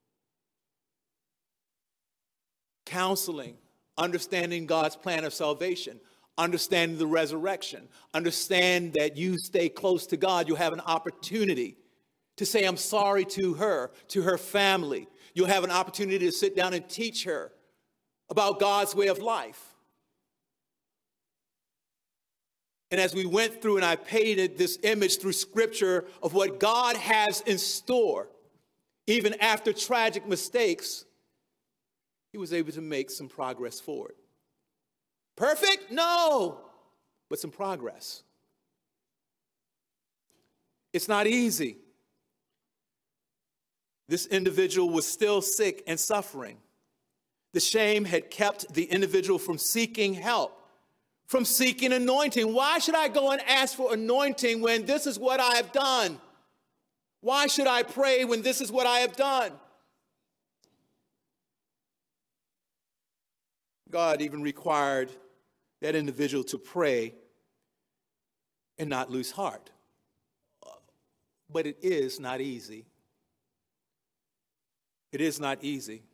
A: Counseling, understanding God's plan of salvation, understanding the resurrection, understand that you stay close to God, you'll have an opportunity to say, I'm sorry to her family. You'll have an opportunity to sit down and teach her about God's way of life. And as we went through and I painted this image through scripture of what God has in store, even after tragic mistakes, he was able to make some progress forward. Perfect? No, but some progress. It's not easy. This individual was still sick and suffering. The shame had kept the individual from seeking help, from seeking anointing. Why should I go and ask for anointing when this is what I have done? Why should I pray when this is what I have done? God even required that individual to pray and not lose heart. But it is not easy. It is not easy.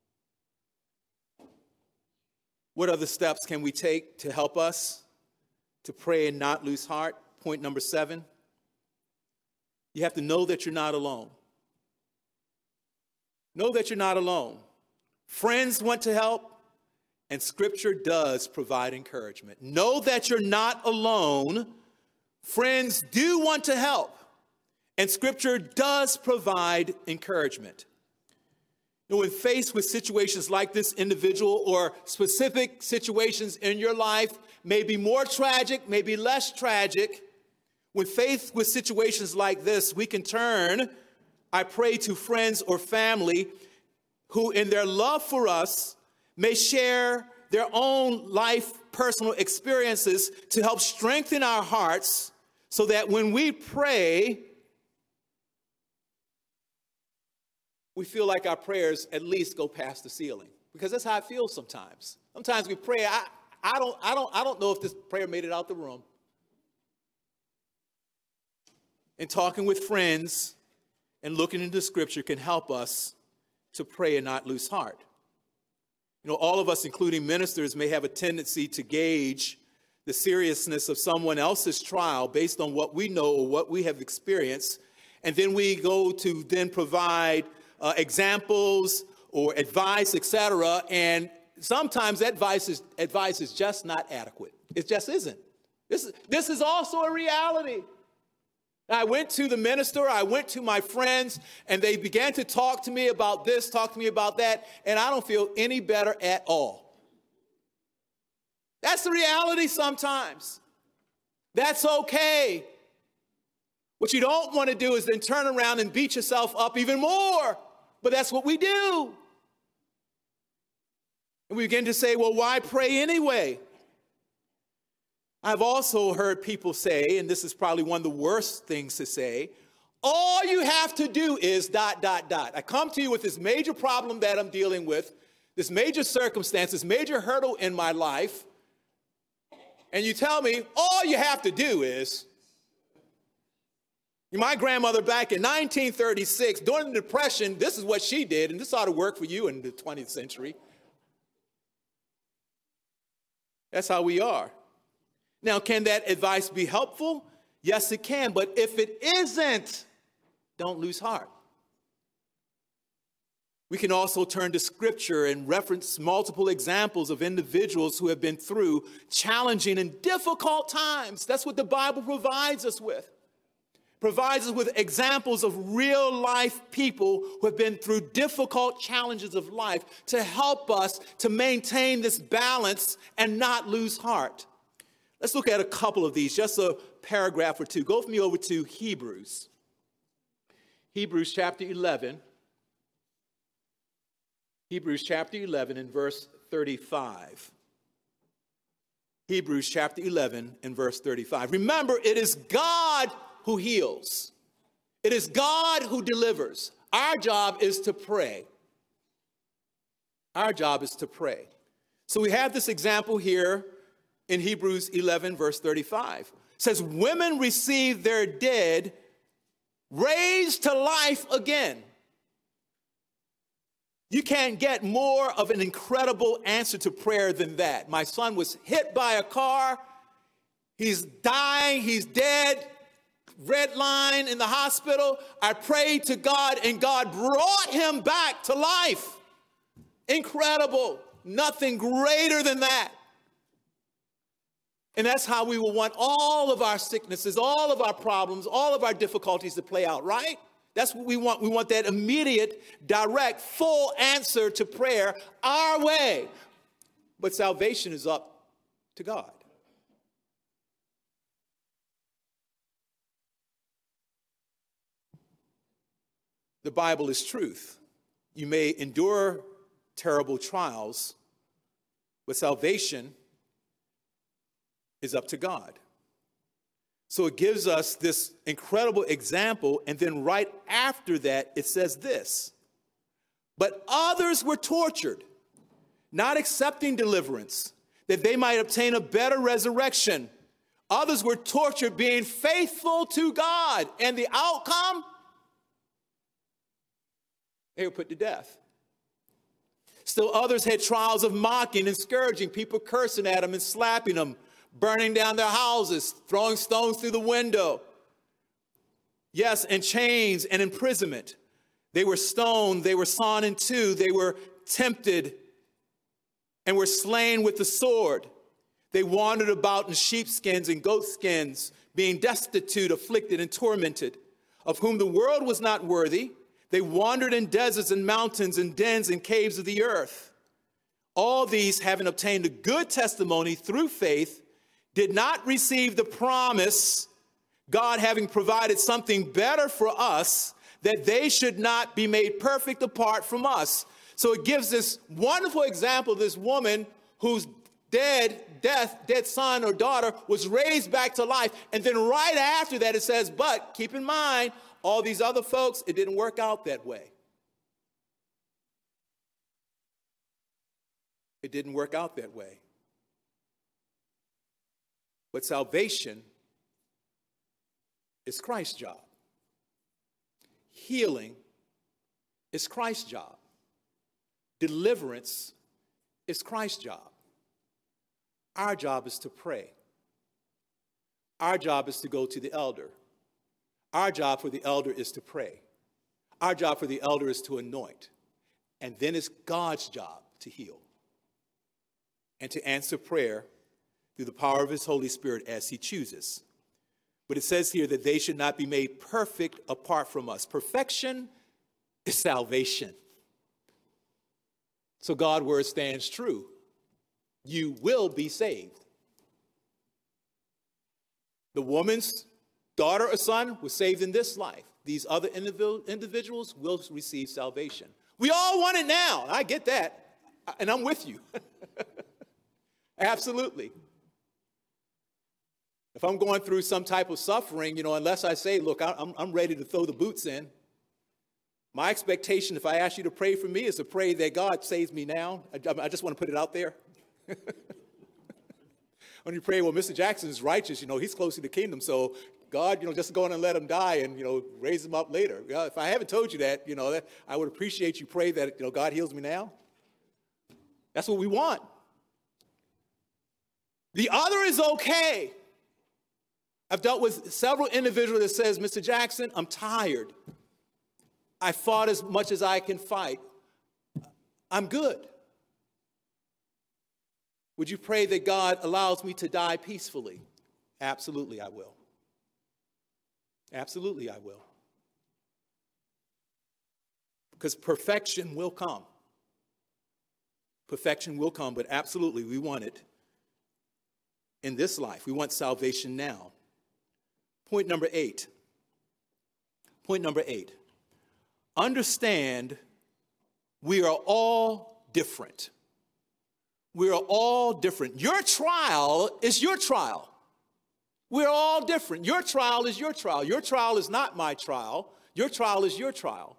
A: What other steps can we take to help us to pray and not lose heart? Point number 7. You have to know that you're not alone. Know that you're not alone. Friends want to help, and Scripture does provide encouragement. Know that you're not alone. Friends do want to help, and Scripture does provide encouragement. When faced with situations like this individual or specific situations in your life, may be more tragic, maybe less tragic, when faced with situations like this, we can turn, I pray, to friends or family who in their love for us may share their own life, personal experiences to help strengthen our hearts so that when we pray, we feel like our prayers at least go past the ceiling, because that's how I feel sometimes. Sometimes we pray, I don't know if this prayer made it out the room. And talking with friends and looking into Scripture can help us to pray and not lose heart. All of us, including ministers, may have a tendency to gauge the seriousness of someone else's trial based on what we know or what we have experienced, and then we go to then provide examples or advice, etc. And sometimes that advice is just not adequate. It just isn't. This is also a reality. I went to the minister, I went to my friends, and they began to talk to me about this, talk to me about that, and I don't feel any better at all. That's the reality sometimes. That's okay. What you don't want to do is then turn around and beat yourself up even more. But that's what we do. And we begin to say, well, why pray anyway? I've also heard people say, and this is probably one of the worst things to say, all you have to do is ... I come to you with this major problem that I'm dealing with, this major circumstance, this major hurdle in my life, and you tell me all you have to do is... My grandmother back in 1936, during the Depression, this is what she did, and this ought to work for you in the 20th century. That's how we are. Now, can that advice be helpful? Yes, it can. But if it isn't, don't lose heart. We can also turn to Scripture and reference multiple examples of individuals who have been through challenging and difficult times. That's what the Bible provides us with. Provides us with examples of real life people who have been through difficult challenges of life to help us to maintain this balance and not lose heart. Let's look at a couple of these, just a paragraph or two. Go with me over to Hebrews. Hebrews chapter 11. Hebrews chapter 11 and verse 35. Hebrews chapter 11 and verse 35. Remember, it is God who heals. It is God who delivers. Our job is to pray. Our job is to pray. So we have this example here in Hebrews 11, verse 35. It says, women receive their dead raised to life again. You can't get more of an incredible answer to prayer than that. My son was hit by a car. He's dying. He's dead. Red line in the hospital. I prayed to God and God brought him back to life. Incredible. Nothing greater than that. And that's how we will want all of our sicknesses, all of our problems, all of our difficulties to play out, right? That's what we want. We want that immediate, direct, full answer to prayer our way. But salvation is up to God. The Bible is truth. You may endure terrible trials, but salvation is up to God. So it gives us this incredible example, and then right after that, it says this. But others were tortured, not accepting deliverance, that they might obtain a better resurrection. Others were tortured, being faithful to God. And the outcome? They were put to death. Still others had trials of mocking and scourging, people cursing at them and slapping them, burning down their houses, throwing stones through the window. Yes, and chains and imprisonment. They were stoned, they were sawn in two, they were tempted and were slain with the sword. They wandered about in sheepskins and goatskins, being destitute, afflicted, and tormented, of whom the world was not worthy. They wandered in deserts and mountains and dens and caves of the earth. All these, having obtained a good testimony through faith, did not receive the promise, God having provided something better for us, that they should not be made perfect apart from us. So it gives this wonderful example of this woman whose dead son or daughter was raised back to life. And then right after that it says, but keep in mind, all these other folks, it didn't work out that way. It didn't work out that way. But salvation is Christ's job. Healing is Christ's job. Deliverance is Christ's job. Our job is to pray. Our job is to go to the elder. Our job for the elder is to pray. Our job for the elder is to anoint. And then it's God's job to heal and to answer prayer through the power of his Holy Spirit as he chooses. But it says here that they should not be made perfect apart from us. Perfection is salvation. So God's word stands true. You will be saved. The woman's daughter or son was saved in this life. These other individuals will receive salvation. We all want it now. I get that. And I'm with you. Absolutely. If I'm going through some type of suffering, unless I say, look, I'm ready to throw the boots in, my expectation, if I ask you to pray for me, is to pray that God saves me now. I just want to put it out there. When you pray, well, Mr. Jackson is righteous, he's close to the kingdom, so God, just go on and let him die and, raise him up later. If I haven't told you that, that I would appreciate you pray that, God heals me now. That's what we want. The other is okay. I've dealt with several individuals that says, Mr. Jackson, I'm tired. I fought as much as I can fight. I'm good. Would you pray that God allows me to die peacefully? Absolutely, I will. Absolutely, I will. Because perfection will come. Perfection will come, but absolutely, we want it in this life. We want salvation now. Point number 8. Point number 8. Understand we are all different. We are all different. Your trial is your trial. We're all different. Your trial is your trial. Your trial is not my trial. Your trial is your trial.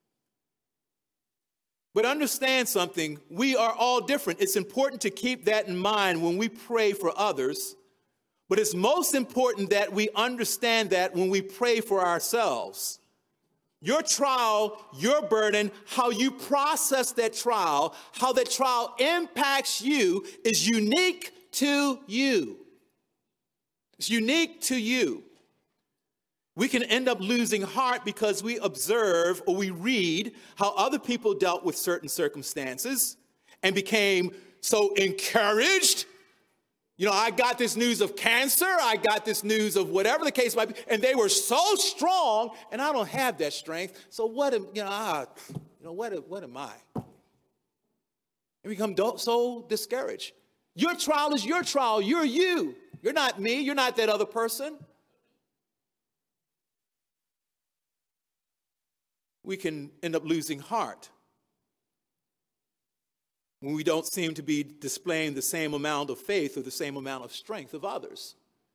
A: But understand something. We are all different. It's important to keep that in mind when we pray for others. But it's most important that we understand that when we pray for ourselves. Your trial, your burden, how you process that trial, how that trial impacts you is unique to you. It's unique to you. We can end up losing heart because we observe or we read how other people dealt with certain circumstances and became so encouraged. I got this news of cancer. I got this news of whatever the case might be. And they were so strong, and I don't have that strength. So what am I? And become so discouraged. Your trial is your trial. You're you. You're not me. You're not that other person. We can end up losing heart when we don't seem to be displaying the same amount of faith or the same amount of strength of others.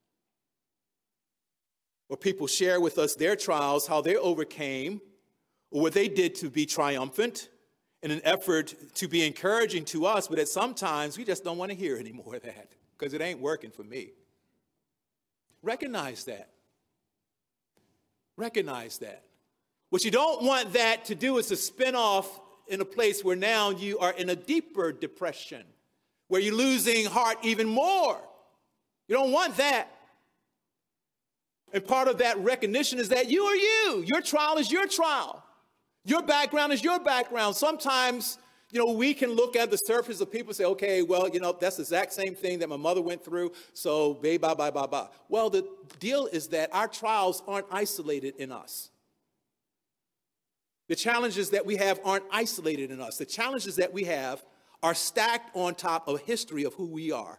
A: Or people share with us their trials, how they overcame, or what they did to be triumphant in an effort to be encouraging to us, but at sometimes we just don't want to hear any more of that because it ain't working for me. Recognize that. Recognize that. What you don't want that to do is to spin off in a place where now you are in a deeper depression, where you're losing heart even more. You don't want that. And part of that recognition is that you are you. Your trial is your trial. Your background is your background. Sometimes, we can look at the surface of people and say, okay, well, that's the exact same thing that my mother went through. So, bye. Well, the deal is that our trials aren't isolated in us. The challenges that we have aren't isolated in us. The challenges that we have are stacked on top of a history of who we are.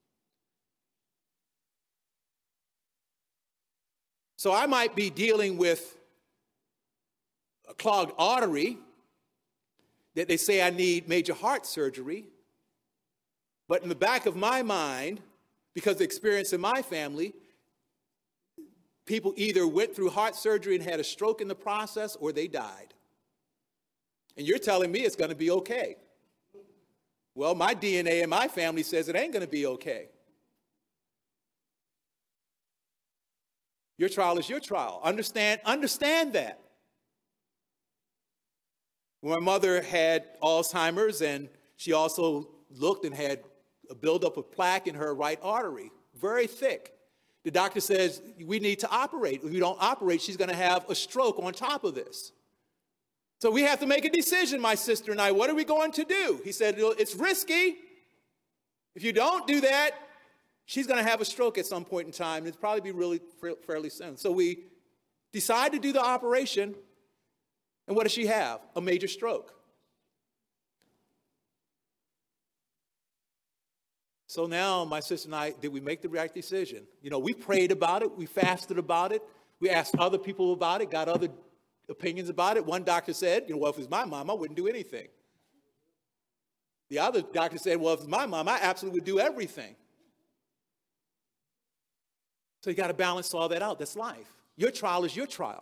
A: So I might be dealing with a clogged artery that they say I need major heart surgery. But in the back of my mind, because of the experience in my family, people either went through heart surgery and had a stroke in the process or they died. And you're telling me it's going to be okay. Well, my DNA and my family says it ain't going to be okay. Your trial is your trial. Understand that. When my mother had Alzheimer's, and she also looked and had a buildup of plaque in her right artery, very thick. The doctor says, we need to operate. If we don't operate, she's going to have a stroke on top of this. So we have to make a decision, my sister and I. What are we going to do? He said, it's risky. If you don't do that, she's going to have a stroke at some point in time, and it'll probably be really fairly soon. So we decide to do the operation, and what does she have? A major stroke. So now my sister and I, did we make the right decision? You know, we prayed about it. We fasted about it. We asked other people about it, got other opinions about it. One doctor said, you know, well, if it was my mom, I wouldn't do anything. The other doctor said, well, if it was my mom, I absolutely would do everything. So you got to balance all that out. That's life. Your trial is your trial.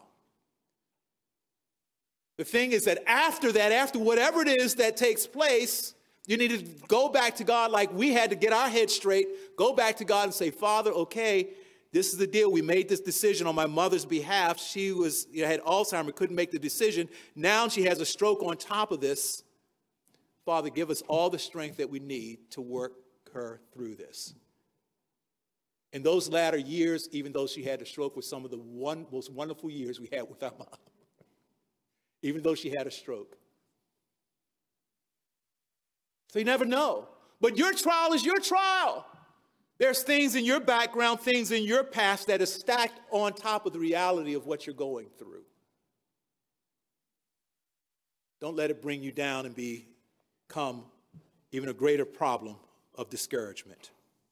A: The thing is that after whatever it is that takes place, you need to go back to God like we had to get our head straight, go back to God and say, Father, okay, this is the deal. We made this decision on my mother's behalf. She had Alzheimer's, couldn't make the decision. Now she has a stroke on top of this. Father, give us all the strength that we need to work her through this. In those latter years, even though she had a stroke, was some of the most wonderful years we had with our mom. Even though she had a stroke. So you never know. But your trial is your trial. There's things in your background, things in your past that is stacked on top of the reality of what you're going through. Don't let it bring you down and become even a greater problem of discouragement.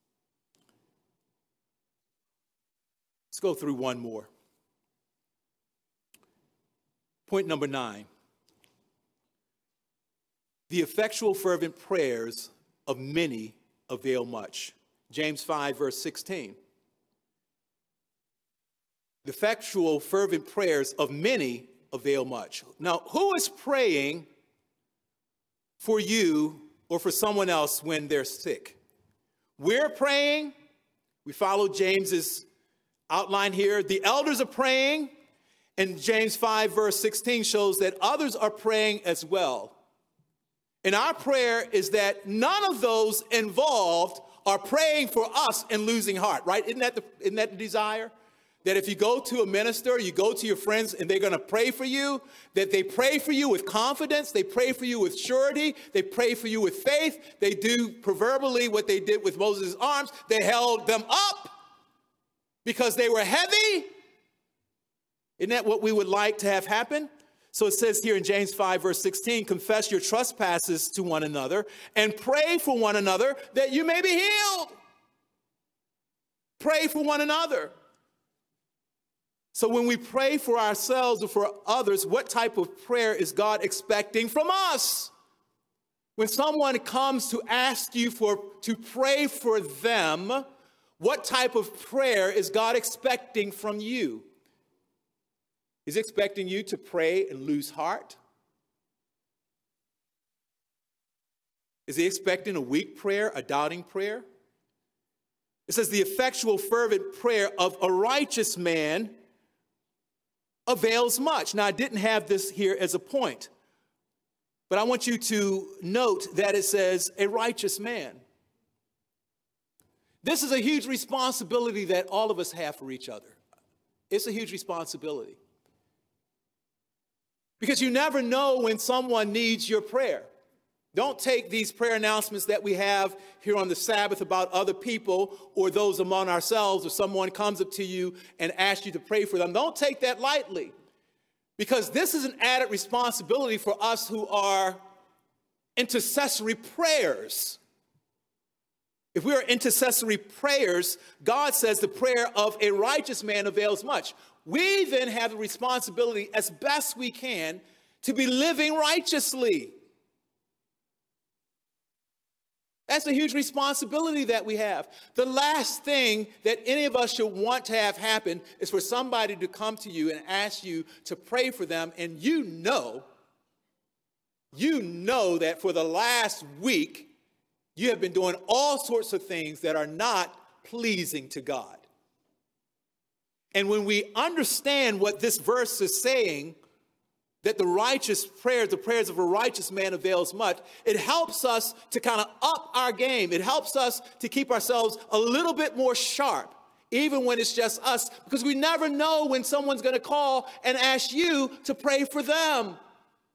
A: Let's go through one more. Point number 9. The effectual fervent prayers of many avail much. James 5, verse 16. The effectual fervent prayers of many avail much. Now, who is praying for you or for someone else when they're sick? We're praying. We follow James's outline here. The elders are praying. And James 5, verse 16 shows that others are praying as well. And our prayer is that none of those involved are praying for us and losing heart, right? Isn't that the desire? That if you go to a minister, you go to your friends and they're going to pray for you, that they pray for you with confidence, they pray for you with surety, they pray for you with faith. They do proverbially what they did with Moses' arms. They held them up because they were heavy. Isn't that what we would like to have happen? So it says here in James 5, verse 16, confess your trespasses to one another and pray for one another that you may be healed. Pray for one another. So when we pray for ourselves or for others, what type of prayer is God expecting from us? When someone comes to ask you to pray for them, what type of prayer is God expecting from you? Is he expecting you to pray and lose heart? Is he expecting a weak prayer, a doubting prayer? It says the effectual fervent prayer of a righteous man avails much. Now, I didn't have this here as a point, but I want you to note that it says a righteous man. This is a huge responsibility that all of us have for each other. It's a huge responsibility. Because you never know when someone needs your prayer. Don't take these prayer announcements that we have here on the Sabbath about other people or those among ourselves, or someone comes up to you and asks you to pray for them. Don't take that lightly, because this is an added responsibility for us who are intercessory prayers. If we are intercessory prayers, God says the prayer of a righteous man avails much. We then have the responsibility, as best we can, to be living righteously. That's a huge responsibility that we have. The last thing that any of us should want to have happen is for somebody to come to you and ask you to pray for them, and you know that for the last week, you have been doing all sorts of things that are not pleasing to God. And when we understand what this verse is saying, that the righteous prayers, the prayers of a righteous man avails much, it helps us to kind of up our game. It helps us to keep ourselves a little bit more sharp, even when it's just us, because we never know when someone's going to call and ask you to pray for them.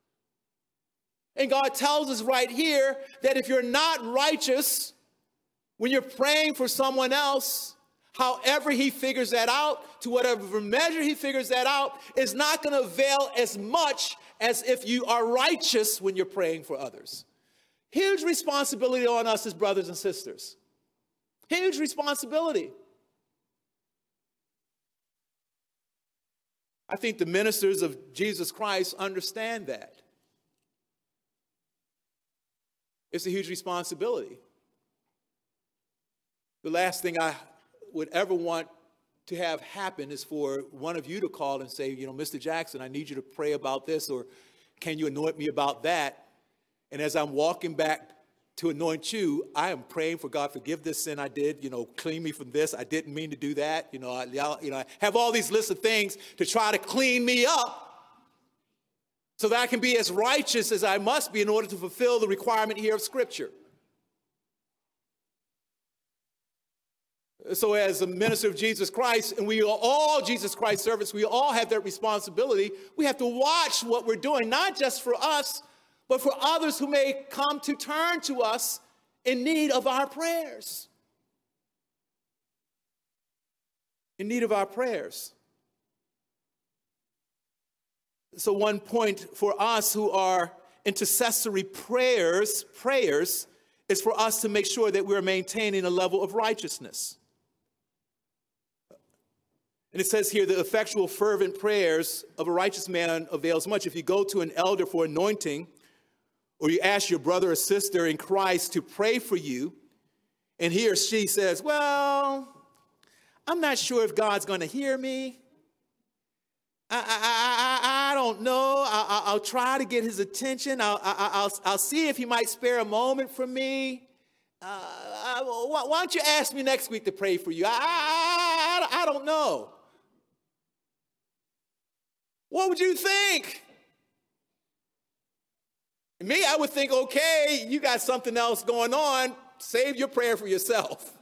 A: And God tells us right here that if you're not righteous, When you're praying for someone else, however he figures that out, to whatever measure he figures that out, is not going to avail as much as if you are righteous when you're praying for others. Huge responsibility on us as brothers and sisters. Huge responsibility. I think the ministers of Jesus Christ understand that. It's a huge responsibility. The last thing I would ever want to have happen is for one of you to call and say, Mr. Jackson, I need you to pray about this, or can you anoint me about that? And as I'm walking back to anoint you, I am praying for God, forgive this sin I did, clean me from this. I didn't mean to do that. I have all these lists of things to try to clean me up so that I can be as righteous as I must be in order to fulfill the requirement here of Scripture. So as a minister of Jesus Christ, and we are all Jesus Christ servants, we all have that responsibility. We have to watch what we're doing, not just for us, but for others who may come to turn to us in need of our prayers. In need of our prayers. So one point for us who are intercessory prayers is for us to make sure that we're maintaining a level of righteousness. And it says here, the effectual fervent prayers of a righteous man avails much. If you go to an elder for anointing, or you ask your brother or sister in Christ to pray for you, and he or she says, well, I'm not sure if God's going to hear me. I don't know. I'll try to get his attention. I'll see if he might spare a moment for me. Why don't you ask me next week to pray for you? I don't know. What would you think? Me, I would think, okay, you got something else going on. Save your prayer for yourself.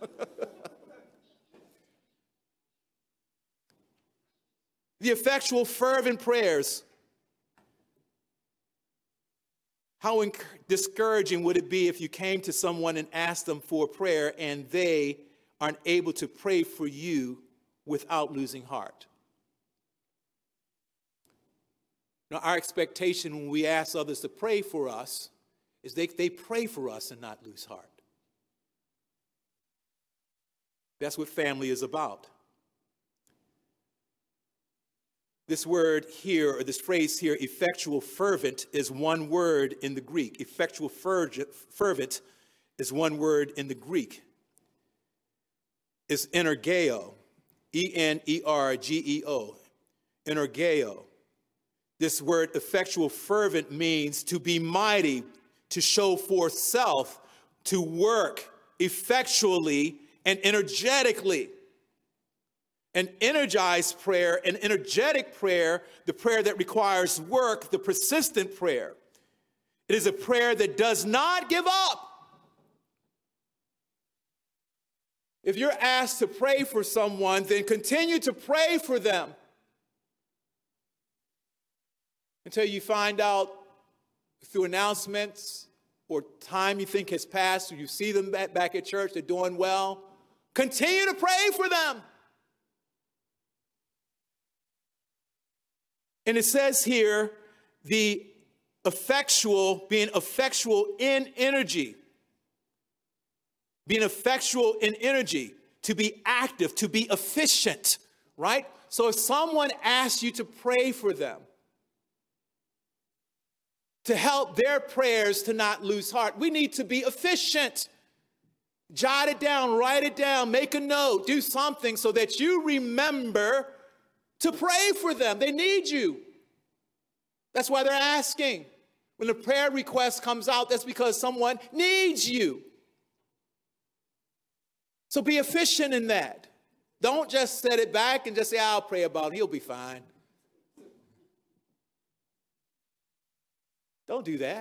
A: The effectual, fervent prayers. How discouraging would it be if you came to someone and asked them for prayer and they aren't able to pray for you without losing heart? Now, our expectation when we ask others to pray for us is they pray for us and not lose heart. That's what family is about. This word here, or this phrase here, effectual fervent, is one word in the Greek. Effectual fervent is one word in the Greek. It's energeo, E-N-E-R-G-E-O, energeo. This word effectual fervent means to be mighty, to show forth self, to work effectually and energetically. An energized prayer, an energetic prayer, the prayer that requires work, the persistent prayer. It is a prayer that does not give up. If you're asked to pray for someone, then continue to pray for them until you find out through announcements or time you think has passed, or you see them back at church, they're doing well. Continue to pray for them. And it says here, the effectual, being effectual in energy. Being effectual in energy, to be active, to be efficient, right? So if someone asks you to pray for them, to help their prayers to not lose heart, we need to be efficient. Jot it down, write it down, make a note, do something so that you remember to pray for them. They need you. That's why they're asking. When the prayer request comes out, that's because someone needs you. So be efficient in that. Don't just set it back and just say, I'll pray about it. He'll be fine. Don't do that.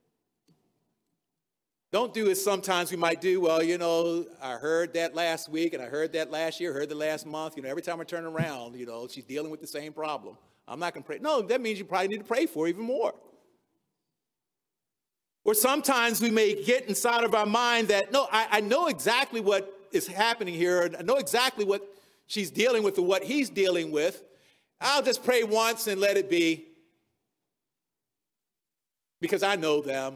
A: Don't do as sometimes we might do. Well, I heard that last week, and I heard that last year, heard the last month. Every time I turn around, she's dealing with the same problem. I'm not going to pray. No, that means you probably need to pray for her even more. Or sometimes we may get inside of our mind that, no, I know exactly what is happening here. I know exactly what she's dealing with or what he's dealing with. I'll just pray once and let it be because I know them.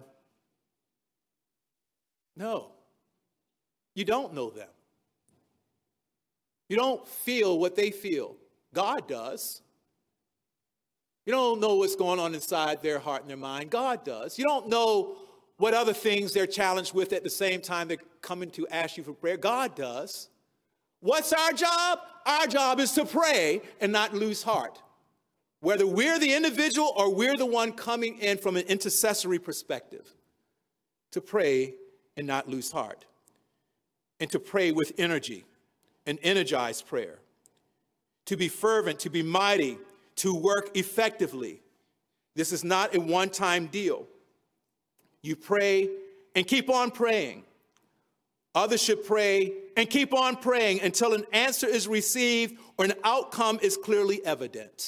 A: No, you don't know them. You don't feel what they feel. God does. You don't know what's going on inside their heart and their mind. God does. You don't know what other things they're challenged with at the same time they're coming to ask you for prayer. God does. What's our job? Our job is to pray and not lose heart. Whether we're the individual or we're the one coming in from an intercessory perspective, to pray and not lose heart. And to pray with energy, an energized prayer. To be fervent, to be mighty, to work effectively. This is not a one-time deal. You pray and keep on praying. Others should pray and keep on praying until an answer is received or an outcome is clearly evident.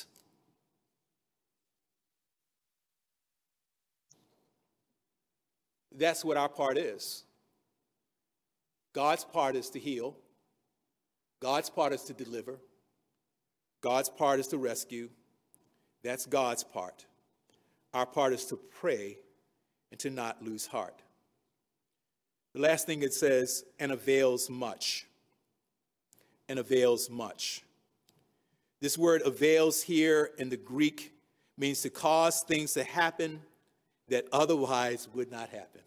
A: That's what our part is. God's part is to heal. God's part is to deliver. God's part is to rescue. That's God's part. Our part is to pray and to not lose heart. The last thing it says, and avails much. And avails much. This word avails here in the Greek means to cause things to happen that otherwise would not happen.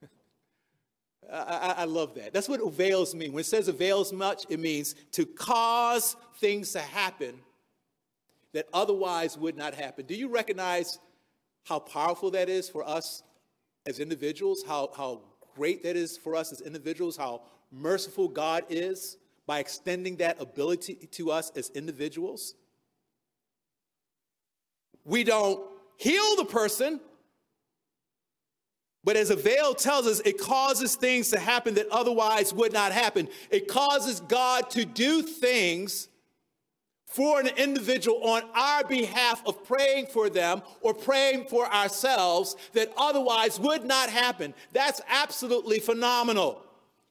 A: I love that. That's what avails mean. When it says avails much, it means to cause things to happen that otherwise would not happen. Do you recognize how powerful that is for us as individuals? How great that is for us as individuals? How merciful God is by extending that ability to us as individuals? We don't heal the person, but as avail tells us, it causes things to happen that otherwise would not happen. It causes God to do things for an individual on our behalf of praying for them or praying for ourselves that otherwise would not happen. That's absolutely phenomenal.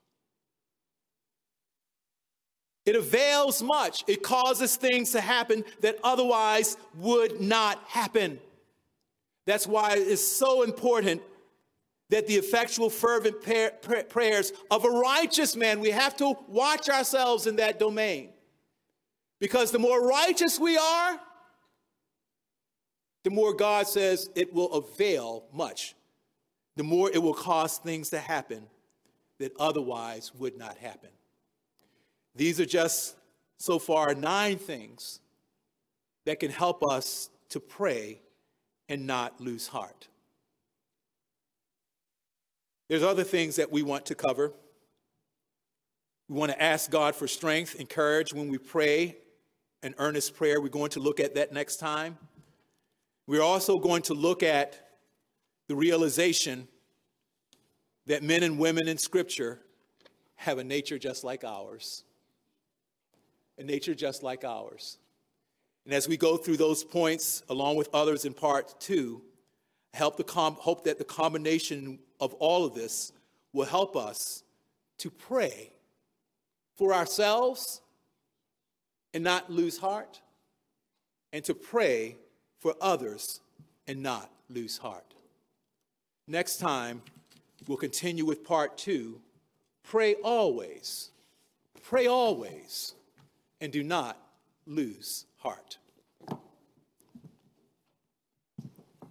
A: It avails much. It causes things to happen that otherwise would not happen. That's why it is so important that the effectual, fervent prayers of a righteous man, we have to watch ourselves in that domain. Because the more righteous we are, the more God says it will avail much. The more it will cause things to happen that otherwise would not happen. These are just, so far, 9 things that can help us to pray and not lose heart. There's other things that we want to cover. We want to ask God for strength and courage when we pray an earnest prayer. We're going to look at that next time. We're also going to look at the realization that men and women in Scripture have a nature just like ours. A nature just like ours. And as we go through those points, along with others in part 2, hope that the combination of all of this will help us to pray for ourselves and not lose heart, and to pray for others and not lose heart. Next time, we'll continue with part 2, pray always, and do not lose heart.